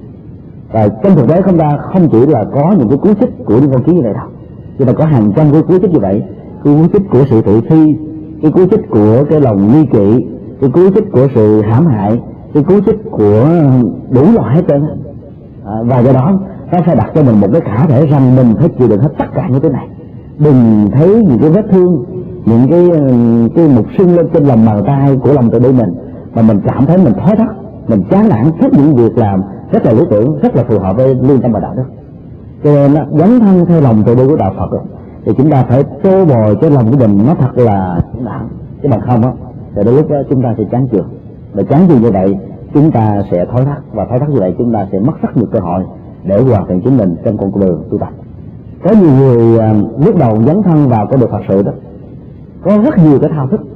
Và trong thực tế không ta không chỉ là có những cái cú chích của những con kiến như vậy đâu, chúng ta có hàng trăm cái cú chích như vậy, cái cú chích của sự thị phi, cái cú chích của cái lòng nghi kỵ, cái cú chích của sự hãm hại, cái cú chích của đủ loại hết trơn. À, và do đó nó phải đặt cho mình một cái khả thể rằng mình phải chịu đựng hết tất cả những cái này. Đừng thấy những cái vết thương, những cái cái mục sưng lên trên lòng bàn tay của lòng từ bi mình mà mình cảm thấy mình thói thắt, mình chán nản hết những việc làm rất là lý tưởng, rất là phù hợp với lương tâm và đạo đức. Cho nên đó, dấn thân theo lòng từ bi của đạo Phật đó, thì chúng ta phải tô bồi cái lòng của mình nó thật là nặng, chứ bằng không á thì đến lúc đó chúng ta sẽ chán chường. Và chán chường như vậy chúng ta sẽ thói thắt, và thói thắt như vậy chúng ta sẽ mất rất nhiều cơ hội để hoàn thiện chính mình trong con đường tu tập. Có nhiều người à, lúc đầu dấn thân vào con đường Phật sự đó có rất nhiều cái thao thức,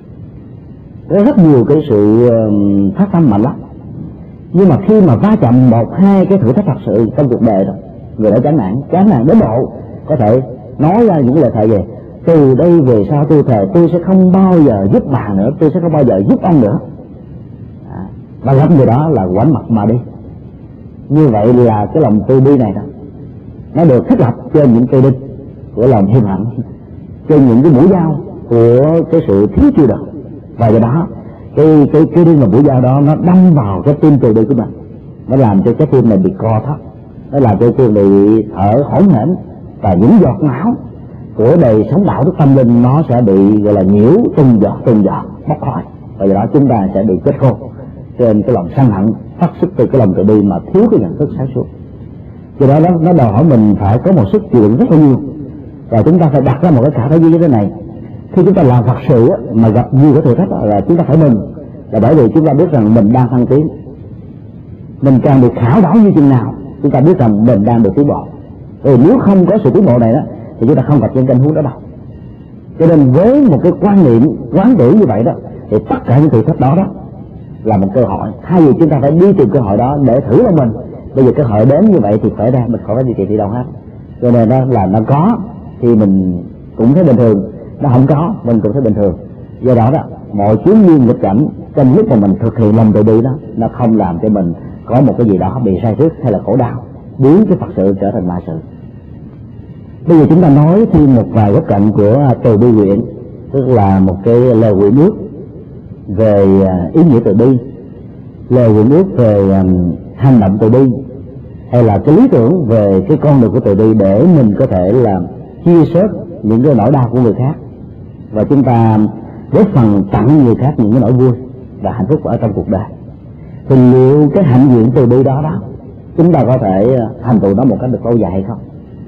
có rất nhiều cái sự uh, phát tâm mạnh lắm, nhưng mà khi mà va chạm một hai cái thử thách thật sự trong cuộc đời đó, người đã chán nản, chán nản đến độ có thể nói ra những lời thề về từ đây về sau tôi thề tôi sẽ không bao giờ giúp bà nữa, tôi sẽ không bao giờ giúp ông nữa, à, và gặp người đó là quánh mặt mà đi. Như vậy là cái lòng từ bi này đó nó được thiết lập trên những cây đinh của lòng hiềm hạnh, trên những cái mũi dao của cái sự thiếu chịu đựng, và do đó cái cái cái đinh và mũi dao đó nó đâm vào cái tim từ bi của mình, nó làm cho cái tim này bị co thắt, nó làm cho tim bị thở hổn hển, và những giọt máu của đời sống đạo đức tâm linh nó sẽ bị gọi là nhiễu từng giọt từng giọt bốc khỏi, và do đó chúng ta sẽ bị chết khô trên cái lòng sân hận phát xuất từ cái lòng từ bi mà thiếu cái nhận thức sáng suốt. Do đó nó, nó đòi hỏi mình phải có một sức chịu đựng rất là nhiều, và chúng ta phải đặt ra một cái khả thể như thế này. Khi chúng ta làm Phật sự mà gặp nhiều cái thử thách là chúng ta phải mừng, là bởi vì chúng ta biết rằng mình đang thăng tiến. Mình càng được khảo đảo như chừng nào chúng ta biết rằng mình đang được tiến bộ. Vì nếu không có sự tiến bộ này đó thì chúng ta không gặp những tình huống đó đâu. Cho nên với một cái quan niệm quán tưởng như vậy đó, thì tất cả những thử thách đó đó là một cơ hội, thay vì chúng ta phải đi tìm cơ hội đó để thử lòng mình. Bây giờ cơ hội đến như vậy thì phải ra, mình khỏi phải đi tìm đi đâu hết. Cho nên đó là nó có thì mình cũng thấy bình thường, nó không có mình cũng thấy bình thường. Do đó đó mọi chuyến duyên nghịch cảnh trong lúc mà mình thực hiện lòng từ bi đó, nó không làm cho mình có một cái gì đó bị sai rứt hay là khổ đau, biến cái Phật sự trở thành ma sự. Bây giờ chúng ta nói thêm một vài góc cạnh của từ bi nguyện, tức là một cái lời nguyện ước về ý nghĩa từ bi, lời nguyện ước về hành động từ bi, hay là cái lý tưởng về cái con đường của từ bi, để mình có thể là chia sớt những cái nỗi đau của người khác, và chúng ta góp phần tặng người khác những cái nỗi vui và hạnh phúc ở trong cuộc đời. Thì liệu cái hạnh nguyện từ bi đó đó chúng ta có thể thành tựu nó một cách được lâu dài hay không?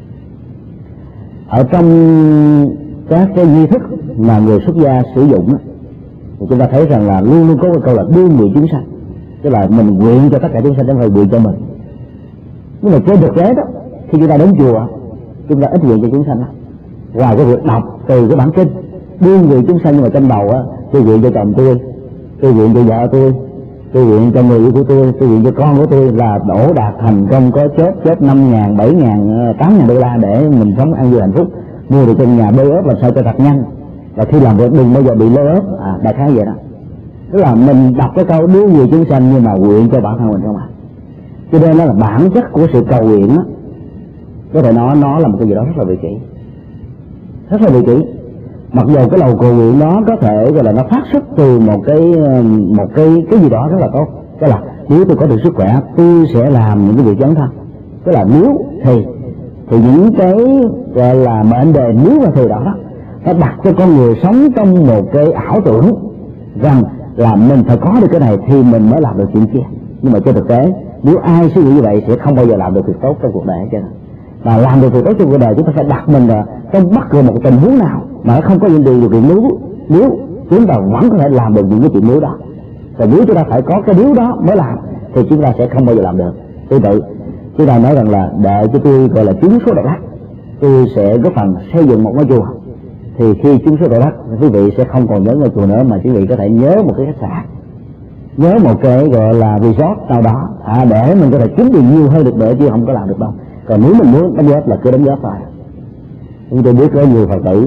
Ở trong các cái nghi thức mà người xuất gia sử dụng thì chúng ta thấy rằng là luôn luôn có cái câu là đưa người chúng sanh, tức là mình nguyện cho tất cả chúng sanh, chứ không phải nguyện cho mình. Nhưng mà trên thực tế đó, khi chúng ta đến chùa, chúng ta ít nguyện cho chúng sanh lắm. Ngoài cái việc đọc từ cái bản kinh đưa người chúng sanh, nhưng mà trong đầu á, tôi nguyện cho chồng tôi, tôi nguyện cho vợ tôi, tôi nguyện cho người yêu của tôi, tôi nguyện cho con của tôi là đổ đạt thành công, có chớp chớp năm ngàn, bảy ngàn, tám ngàn đô la để mình sống an vui hạnh phúc, mua được trong nhà bê ốp làm sao cho thật nhanh, và khi làm việc đừng bao giờ bị lơ ốp. À, đại khái vậy đó. Tức là mình đọc cái câu đưa người chúng sanh nhưng mà nguyện cho bản thân mình không ạ? Cho nên nó là bản chất của sự cầu nguyện đó. Có thể nói nó là một cái gì đó rất là vị kỷ, rất là vị kỷ. Mặc dù cái lời cầu nguyện đó có thể gọi là nó phát xuất từ một cái một cái cái gì đó rất là tốt, tức là nếu tôi có được sức khỏe tôi sẽ làm những cái việc dấn thân, tức là nếu thì thì những cái gọi là mệnh đề nếu và thì đó đó nó đặt cho con người sống trong một cái ảo tưởng rằng là mình phải có được cái này thì mình mới làm được chuyện kia. Nhưng mà trên thực tế nếu ai suy nghĩ như vậy sẽ không bao giờ làm được việc tốt trong cuộc đời hết trơn. Và làm được việc tốt trong cuộc đời chúng ta phải đặt mình là trong bất cứ một tình huống nào mà nó không có những điều kiện nếu nếu chúng ta vẫn có thể làm được những cái chuyện nếu đó. Và nếu chúng ta phải có cái nếu đó mới làm thì chúng ta sẽ không bao giờ làm được. Tương tự chúng ta nói rằng là đợi cho tôi gọi là trúng số độc đắc, tôi sẽ góp phần xây dựng một ngôi chùa. Thì khi trúng số độc đắc, quý vị sẽ không còn nhớ ngôi chùa nữa, mà quý vị có thể nhớ một cái khách sạn, nhớ một cái gọi là resort nào đó, à, để mình có thể kiếm tiền nhiều hơn được nữa, chứ không có làm được đâu. Còn nếu mình muốn đóng góp là cứ đóng góp thôi. Chúng tôi biết có nhiều Phật tử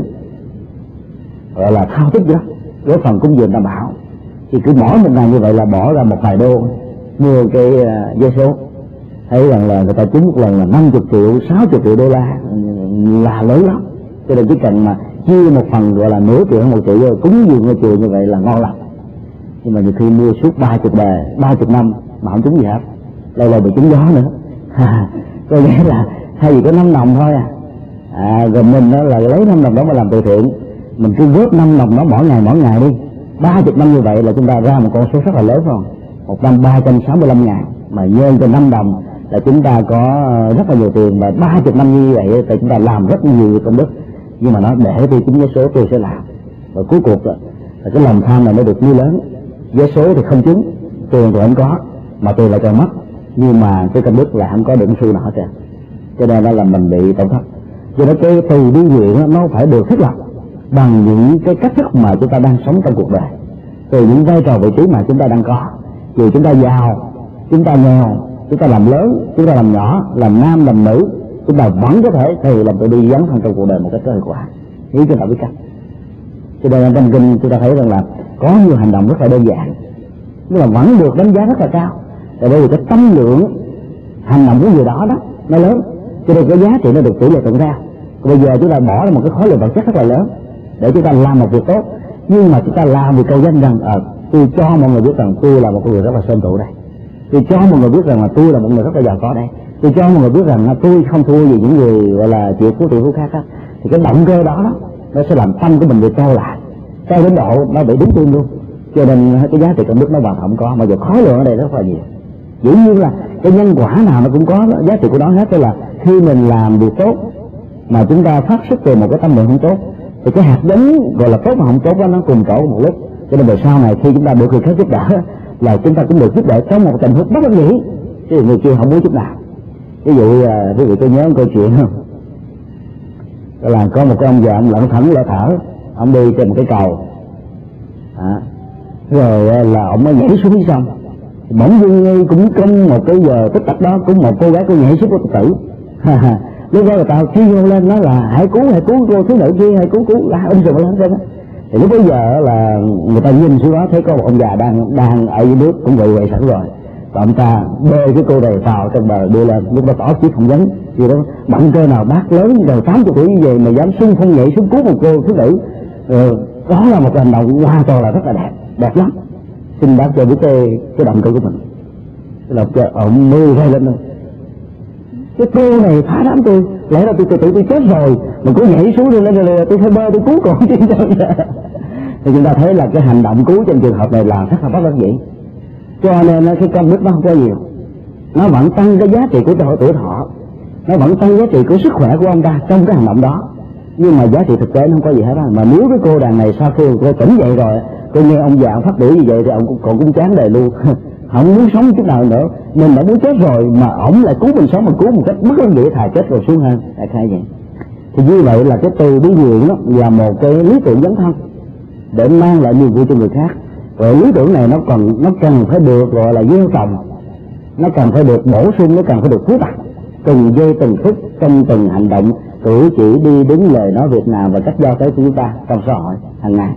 gọi là thao thức đó, góp phần cúng dường đảm bảo, thì cứ mỗi một ngày như vậy là bỏ ra một vài đô mua cái uh, vé số. Thấy rằng là người ta trúng một lần là năm mươi triệu, sáu mươi triệu đô la là lớn lắm. Cho nên chỉ cần mà chia một phần gọi là nửa triệu hay một triệu cúng dường ngôi chùa như vậy là ngon lắm. Nhưng mà nhiều khi mua suốt ba chục đời, ba chục năm mà không trúng gì hết, lâu lâu bị trúng gió nữa. Có nghĩa là thay vì có năm đồng thôi à, à rồi mình đó là lấy năm đồng đó mà làm từ thiện, mình cứ góp năm đồng đó mỗi ngày mỗi ngày đi, ba chục năm như vậy là chúng ta ra một con số rất là lớn không? Một năm ba trăm sáu mươi lăm ngàn mà nhân cho năm đồng là chúng ta có rất là nhiều tiền, và ba chục năm như vậy thì chúng ta làm rất nhiều công đức. Nhưng mà nó để tôi trúng vé số tôi sẽ làm, và cuối cuộc là cái lòng tham này nó được nuôi lớn. Vé số thì không trúng, tiền thì không có, mà tiền lại còn mất, nhưng mà cái công đức là không có được xu nào hết trơn. Cho nên đó là mình bị tổn thất. Cho nên cái từ bi nguyện nó phải được thiết lập bằng những cái cách thức mà chúng ta đang sống trong cuộc đời, từ những vai trò vị trí mà chúng ta đang có. Dù chúng ta giàu, chúng ta nghèo, chúng ta làm lớn, chúng ta làm nhỏ, làm nam, làm nữ, chúng ta vẫn có thể thì làm tự đi dấn thân trong cuộc đời một cách có hiệu quả nếu chúng ta biết cách. Cho nên trong kinh chúng ta thấy rằng là có nhiều hành động rất là đơn giản nhưng mà vẫn được đánh giá rất là cao, tại vì cái tâm lượng hành động của người đó đó nó lớn, cho nên cái giá trị nó được tỷ lệ thuận ra. Bây giờ chúng ta bỏ ra một cái khối lượng vật chất rất là lớn để chúng ta làm một việc tốt, nhưng mà chúng ta làm vì câu danh rằng à, tôi cho mọi người biết rằng tôi là một người rất là sơn trụ đây, tôi cho mọi người biết rằng là tôi là một người rất là giàu có đây, tôi cho mọi người biết rằng là tôi không thua gì những người gọi là triệu phú tỷ phú khác á. Thì cái động cơ đó, đó nó sẽ làm tâm của mình bị trao lại, trao đến độ nó bị đứng tim luôn. Cho nên cái giá trị công đức nó hoàn không có, mà giờ khối lượng ở đây rất là nhiều. Dĩ nhiên là cái nhân quả nào nó cũng có giá trị của nó hết. Tức là khi mình làm việc tốt mà chúng ta phát xuất từ một cái tâm lượng không tốt, thì cái hạt giống gọi là tốt mà không tốt đó nó cùng chỗ một lúc. Cho nên về sau này khi chúng ta được người khác giúp đỡ là chúng ta cũng được giúp đỡ trong một tình huống bất đắc dĩ, chứ người kia không muốn giúp nào. Ví dụ quý vị tôi nhớ một câu chuyện không, là có một cái ông già ông lẩn thẩn lỡ thở, ông đi trên một cái cầu à, rồi là ông mới nhảy xuống phía sông. Bỗng dưng cũng trong một cái giờ tích tắc đó cũng một cô gái cô nhảy xuống cô tự tử. Lúc đó người ta kêu lên nói là hãy cứu hãy cứu cô thiếu nữ kia, hãy cứu cứu là ôm sùm lên trên đó. Thì lúc bây giờ là người ta nhìn xuống đó thấy có một ông già đang đang ở dưới nước cũng vậy vậy sẵn rồi, và ông ta bê cái cô này vào trong bờ đưa lên. Lúc đó tỏ chiếc không vấn gì đó, bận cơ nào bác lớn rồi tám mươi tuổi như vậy mà dám xung phong nhảy xuống cứu một cô thiếu nữ. Ừ, đó là một hành động hoàn toàn là rất là đẹp, đẹp lắm. Xin bác cho biết cái cái động cơ của mình. Cái động cơ ông mưa ra lên luôn. Cái cô này phá đám tôi, lẽ ra tôi tôi tôi chết rồi mà cô nhảy xuống lên lên tôi phải bơi tôi cứu cổ chứ. Thì chúng ta thấy là cái hành động cứu trong trường hợp này là rất là bất đắc dĩ. Cho nên cái công đức nó không có nhiều, nó vẫn tăng cái giá trị của tuổi thọ, nó vẫn tăng giá trị của sức khỏe của ông ta trong cái hành động đó, nhưng mà giá trị thực tế nó không có gì hết á. Mà nếu cái cô đàn này sau khi cô tỉnh dậy rồi, cô nghe ông già phát biểu như vậy thì ông còn cũng chán đời luôn, không muốn sống chút nào nữa, mình đã muốn chết rồi mà ổng lại cứu mình sống, mà cứu một cách bất đắc dĩ, thà chết rồi xuống hơn, đại khái vậy. Thì như vậy là cái từ bi nguyện đó là một cái lý tưởng dấn thân để mang lại niềm vui cho người khác. Rồi lý tưởng này nó còn nó cần phải được gọi là gieo trồng, nó cần phải được bổ sung, nó cần phải được phú tặng từng giây từng phút trong từng hành động cử chỉ đi đứng lời nói việc nào và cách giao tế của chúng ta trong xã hội hàng ngày.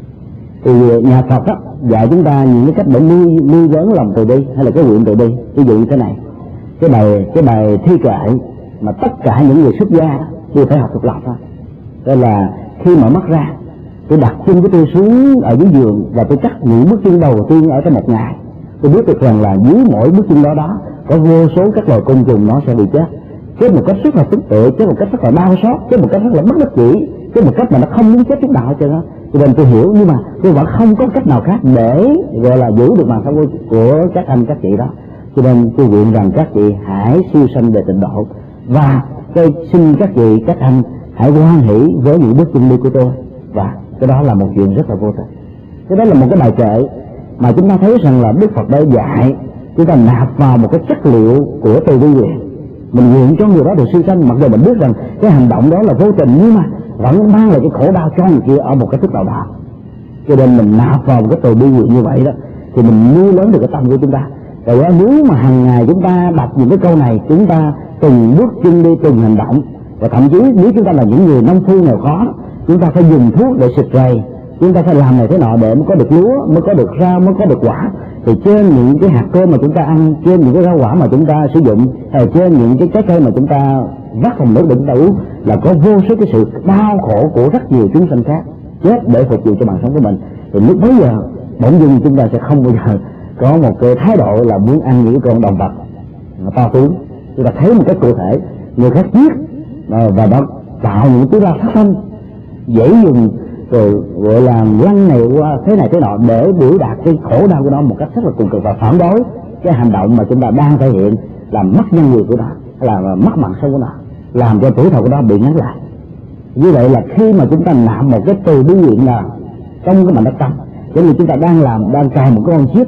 Thì nhà Phật đó dạy chúng ta những cái cách để nuôi nuôi lớn lòng từ bi hay là cái nguyện từ bi. Ví dụ như thế này, cái bài cái bài thi kệ mà tất cả những người xuất gia đó chưa phải học thuộc lòng thôi. Đó là khi mở mắt ra, tôi đặt chân của tôi xuống ở dưới giường và tôi cắt những bước chân đầu tiên ở trong một ngày. Tôi biết được rằng là dưới mỗi bước chân đó đó có vô số các loài côn trùng nó sẽ bị chết, chết một cách rất là tức tưởi, chết một cách rất là đau xót, chết một cách rất là bất đắc dĩ, chết một cách mà nó không muốn chết chút nào hết trơn á. Cho nên tôi hiểu, nhưng mà tôi vẫn không có cách nào khác để gọi là giữ được mạng sống của, của các anh các chị đó. Cho nên tôi nguyện rằng các chị hãy siêu sanh về tịnh độ, và tôi xin các chị các anh hãy hoan hỷ với những bước chân đi của tôi. Và cái đó là một chuyện rất là vô tình. Cái đó là một cái bài kệ mà chúng ta thấy rằng là Đức Phật đã dạy chúng ta nạp vào một cái chất liệu của từ bi nguyện. Mình nguyện cho người đó được siêu sanh, mặc dù mình biết rằng cái hành động đó là vô tình, nhưng mà vẫn mang lại cái khổ đau cho người kia ở một cái thức nào đó. Cho nên mình nạp vào một cái từ bi nguyện như vậy đó thì mình nuôi lớn được cái tâm của chúng ta. Rồi đó, nếu mà hàng ngày chúng ta đọc những cái câu này, chúng ta từng bước chân đi từng hành động, và thậm chí nếu chúng ta là những người nông phu nghèo khó, chúng ta phải dùng thuốc để xịt rầy, chúng ta phải làm này thế nọ để mới có được lúa, mới có được rau, mới có được quả. Thì trên những cái hạt cơm mà chúng ta ăn, trên những cái rau quả mà chúng ta sử dụng, hay trên những cái trái cây mà chúng ta vắt vào nước để chúng ta uống, là có vô số cái sự đau khổ của rất nhiều chúng sanh khác chết để phục vụ cho mạng sống của mình. Thì lúc bấy giờ bỗng dưng chúng ta sẽ không bao giờ có một cái thái độ là muốn ăn những con động vật to tướng. Chúng ta thấy một cách cụ thể người khác giết và nó tạo những tiếng la phát thanh dễ dùng, rồi gọi là lăng này qua thế này thế nọ để biểu đạt cái khổ đau của nó một cách rất là cùng cực, và phản đối cái hành động mà chúng ta đang thể hiện làm mất nhân người của nó, là mất mạng sống của nó, làm cho tuổi thọ của nó bị ngắn lại. Như vậy là khi mà chúng ta nạp một cái từ bi nguyện nào trong cái mảnh đất tâm, giống như chúng ta đang làm đang cài một cái con chip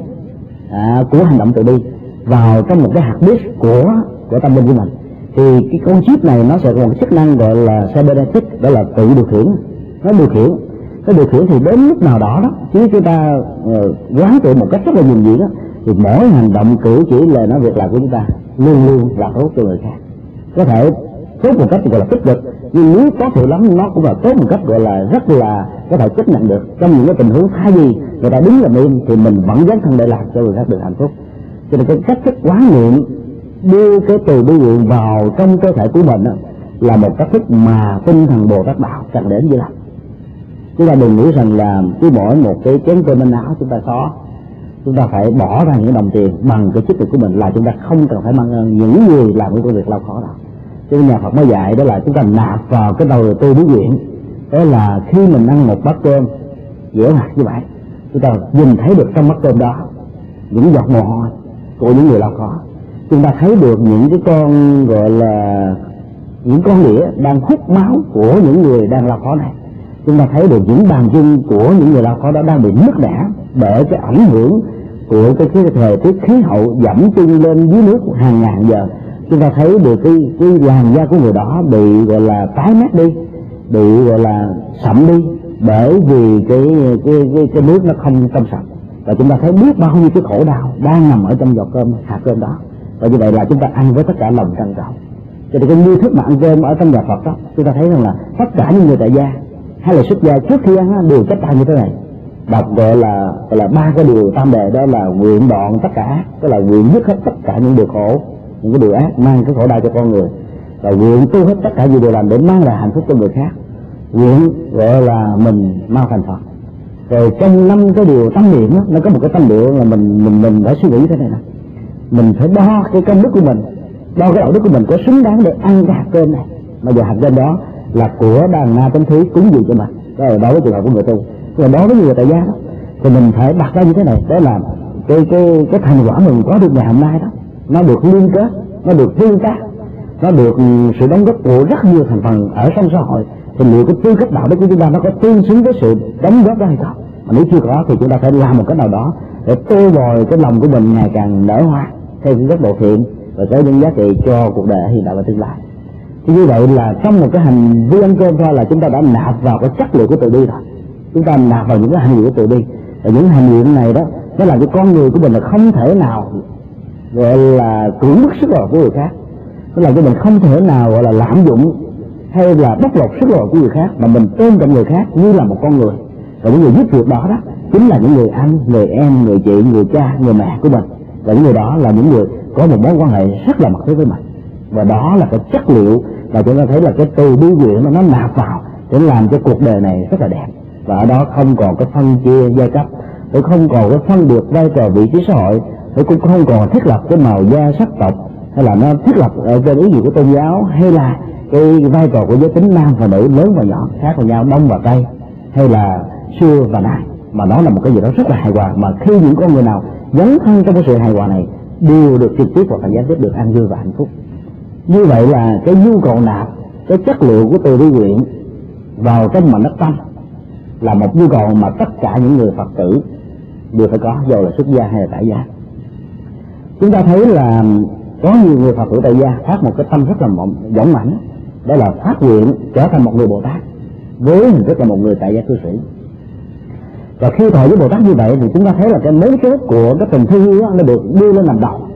à, của hành động từ bi vào trong một cái hạt disk của của tâm linh của mình, thì cái con chip này nó sẽ có một chức năng gọi là cybernetic, đó là tự điều khiển. Nó điều khiển nó điều khiển thì đến lúc nào đó đó, chứ chúng ta uh, quán tự một cách rất là nhìn diện đó, thì mỗi hành động cử chỉ lời nói việc làm của chúng ta luôn luôn là tốt cho người khác. Có thể tốt một cách gọi là tích cực, nhưng nếu tốt thiểu lắm nó cũng là tốt một cách gọi là rất là có thể chấp nhận được. Trong những cái tình huống thay vì người ta đứng làm im thì mình vẫn dấn thân để làm cho người khác được hạnh phúc. Cho nên cái cách thức quán niệm đưa cái từ bi nguyện vào trong cơ thể của mình đó, là một cách thức mà tinh thần Bồ Tát đạo cần đến với lắm. Chúng ta đừng nghĩ rằng là cứ mỗi một cái chén cơm manh áo chúng ta xó, chúng ta phải bỏ ra những đồng tiền bằng cái chức lực của mình, là chúng ta không cần phải mang ơn những người làm cái công việc lao khó đâu. Cho nên nhà Phật mới dạy đó là chúng ta nạp vào cái đầu tư bí nguyện, đó là khi mình ăn một bát cơm dẻo hạt như vậy, chúng ta nhìn thấy được trong bát cơm đó những giọt mồ hôi của những người lao khó. Chúng ta thấy được những cái con gọi là những con đĩa đang hút máu của những người đang lao khó này. Chúng ta thấy được những bàn chân của những người lao khó đó đang bị nứt nẻ để cái ảnh hưởng của cái, cái thời tiết khí hậu dẫm chân lên dưới nước hàng ngàn giờ. Chúng ta thấy được cái, cái làn da của người đó bị gọi là tái mét đi, bị gọi là sậm đi, bởi vì cái cái cái, cái nước nó không trong sạch. Và chúng ta thấy biết bao nhiêu cái khổ đau đang nằm ở trong giọt cơm, hạt cơm đó. Và như vậy là chúng ta ăn với tất cả lòng trân trọng. Cho nên cái nghi thức mà ăn cơm ở trong nhà Phật đó, chúng ta thấy rằng là tất cả những người tại gia hay là xuất gia trước khi ăn á, đều chắp tay như thế này, đọc gọi là gọi là ba cái điều tam đề, đó là nguyện đoạn tất cả ác, tức là nguyện dứt hết tất cả những điều khổ, những cái điều ác mang cái khổ đau cho con người, và nguyện tu hết tất cả những điều làm để mang lại hạnh phúc cho người khác, nguyện gọi là mình mau thành Phật. Rồi trong năm cái điều tâm niệm đó, nó có một cái tâm niệm là mình mình mình phải suy nghĩ thế này nè, mình phải đo cái công đức của mình, đo cái đạo đức của mình có xứng đáng để ăn cái hạt cơm này, mà giờ hạt cơm đó là của đàn na tánh thí cúng dường cho mình. Đó là đối với trường hợp của người tu. Rồi đối với người tại gia đó, thì mình phải đặt ra như thế này, đó là cái cái cái thành quả mình có được ngày hôm nay đó, nó được liên kết, nó được tương tác, nó được sự đóng góp của rất nhiều thành phần ở trong xã hội, thì liệu cái tư cách đạo đức của chúng ta nó có tương xứng với sự đóng góp đó hay không? Mà nếu chưa có thì chúng ta phải làm một cái nào đó để tô bồi cái lòng của mình ngày càng nở hoa theo cái góc độ thiện và có những giá trị cho cuộc đời hiện tại và tương lai. Thì như vậy là trong một cái hành vi ăn cơm thôi là chúng ta đã nạp vào cái chất liệu của từ bi rồi, chúng ta nạp vào những cái hành vi của từ bi, và những hành vi này đó nó làm cho con người của mình là không thể nào gọi là cưỡng bức sức lực của người khác, nó làm cho mình không thể nào gọi là lạm dụng hay là bóc lột sức lực của người khác, mà mình tôn trọng người khác như là một con người. Và những người giúp việc đó đó chính là những người anh, người em, người chị, người cha, người mẹ của mình, và những người đó là những người có một mối quan hệ rất là mật thiết với mình. Và đó là cái chất liệu mà chúng ta thấy là cái từ bi nguyện nó, nó nạp vào để làm cho cuộc đời này rất là đẹp. Và ở đó không còn cái phân chia giai cấp, cũng không còn cái phân biệt vai trò vị trí xã hội, cũng không còn thiết lập cái màu da sắc tộc, hay là nó thiết lập ở trên ý nghĩa của tôn giáo, hay là cái vai trò của giới tính nam và nữ, lớn và nhỏ khác với nhau, đông và tây, hay là xưa và nay, mà nó là một cái gì đó rất là hài hòa. Mà khi những con người nào dấn thân trong cái sự hài hòa này đều được trực tiếp hoặc là gián tiếp được an vui và hạnh phúc. Như vậy là cái nhu cầu nạp cái chất liệu của từ bi nguyện vào trong mảnh đất tâm là một nhu cầu mà tất cả những người Phật tử đều phải có, dù là xuất gia hay là tại gia. Chúng ta thấy là có nhiều người Phật tử tại gia phát một cái tâm rất là dũng mãnh, đó là phát nguyện trở thành một người Bồ Tát với hình thức là một người tại gia cư sĩ. Và khi thọ với Bồ Tát như vậy thì chúng ta thấy là cái mấu chốt của cái tình thương yêu nó được đưa lên làm đầu,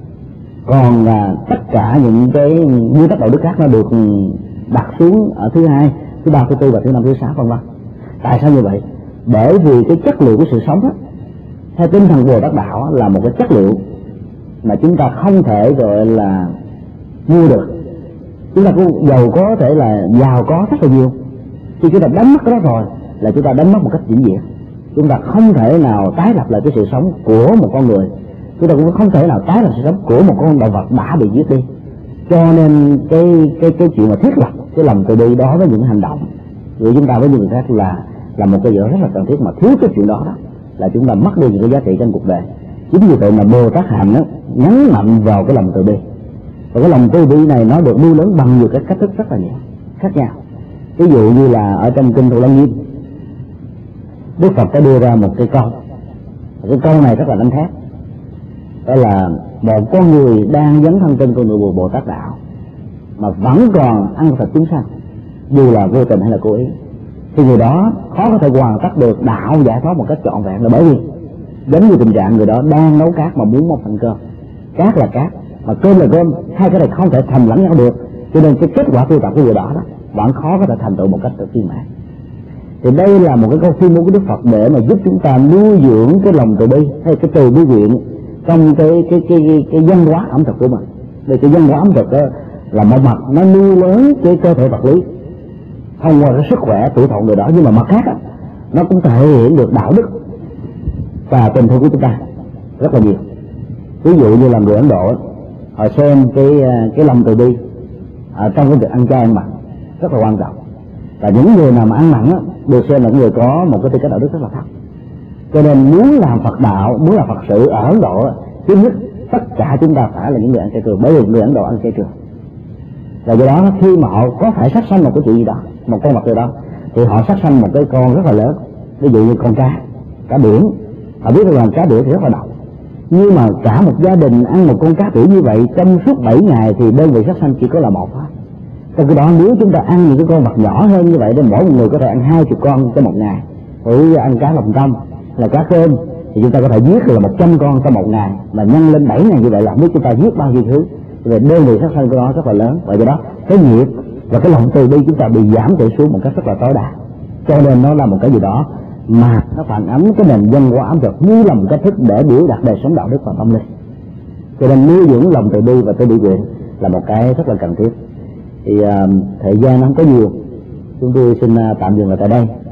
còn à, tất cả những cái nguyên tắc đạo đức khác nó được đặt xuống ở thứ hai, thứ ba, thứ tư và thứ năm, thứ sáu vân vân. Tại sao như vậy? Bởi vì cái chất liệu của sự sống đó, theo tinh thần Bồ Tát đạo là một cái chất liệu mà chúng ta không thể gọi là mua được. Chúng ta cũng giàu có thể là giàu có rất là nhiều, khi chúng ta đánh mất cái đó rồi là chúng ta đánh mất một cách vĩnh viễn. Chúng ta không thể nào tái lập lại cái sự sống của một con người, chúng ta cũng không thể nào tái lập sự sống của một con động vật đã bị giết đi. Cho nên cái cái cái chuyện mà thiết lập cái lòng từ bi đó với những hành động của chúng ta với những người khác là là một cái gì đó rất là cần thiết, mà thiếu cái chuyện đó đó là chúng ta mất đi những cái giá trị trong cuộc đời. Chính vì vậy mà Bồ Tát hạnh đó nhấn mạnh vào cái lòng từ bi, và cái lòng từ bi này nó được nuôi lớn bằng nhiều cái cách thức rất là nhiều khác nhau. Ví dụ như là ở trong kinh Thủ Lăng Nghiêm, Đức Phật đã đưa ra một cái câu, cái câu này rất là đánh thép, đó là một con người đang dấn thân trên con đường Bồ Tát đạo mà vẫn còn ăn thịt chúng sanh, dù là vô tình hay là cố ý, thì người đó khó có thể hoàn tất được đạo giải thoát một cách trọn vẹn. Là bởi vì giống như tình trạng người đó đang nấu cát mà muốn một phần cơm, cát là cát mà cơm là cơm, hai cái này không thể thành lẫn nhau được, cho nên cái kết quả tu tập của người đó đó vẫn khó có thể thành tựu một cách tự viên mãn. Thì đây là một cái câu tuyên bố của Đức Phật để mà giúp chúng ta nuôi dưỡng cái lòng từ bi hay cái từ bi nguyện trong cái cái cái cái, cái văn hóa ẩm thực của mình. Vì cái văn hóa ẩm thực đó là một mặt nó nuôi lớn cái cơ thể vật lý thông qua cái sức khỏe tuổi thọ người đó, nhưng mà mặt khác đó, nó cũng thể hiện được đạo đức và tình thương của chúng ta rất là nhiều. Ví dụ như là người Ấn Độ, họ xem cái cái lòng từ bi ở trong cái việc ăn chay ăn mặn rất là quan trọng, và những người nào mà ăn mặn á được xem là những người có một cái tư cách đạo đức rất là thấp. Cho nên muốn làm Phật đạo, muốn làm Phật sự ở Ấn Độ, thứ nhất tất cả chúng ta phải là những người ăn chay trường, bởi vì người Ấn Độ ăn chay trường. Và do đó khi mà họ có thể sát sanh một cái chuyện gì đó, một con vật gì đó, thì họ sát sanh một cái con rất là lớn, ví dụ như con cá, cá biển. Họ biết rằng cá biển thì rất là độc, nhưng mà cả một gia đình ăn một con cá biển như vậy trong suốt bảy ngày thì đơn vị sát sanh chỉ có là một thôi. Trong cái đó nếu chúng ta ăn những cái con vật nhỏ hơn như vậy, thì mỗi một người có thể ăn hai chục con trong một ngày. Với ăn cá lồng tâm là cá cơm thì chúng ta có thể giết là một trăm con trong một ngày, mà nhân lên bảy ngày như vậy là không biết chúng ta giết bao nhiêu thứ. Về đơn vị sát sanh của nó rất là lớn, và do đó cái nghiệp và cái lòng từ bi chúng ta bị giảm thiểu xuống một cách rất là tối đa. cho nên nó là một cái gì đó mà nó phản ánh cái nền văn hóa ẩm thực như là một cách thức để biểu đạt đời sống đạo đức và tâm linh. Cho nên nuôi dưỡng lòng từ bi và từ bi nguyện là một cái rất là cần thiết. Thì uh, thời gian nó không có nhiều, chúng tôi xin uh, tạm dừng lại tại đây.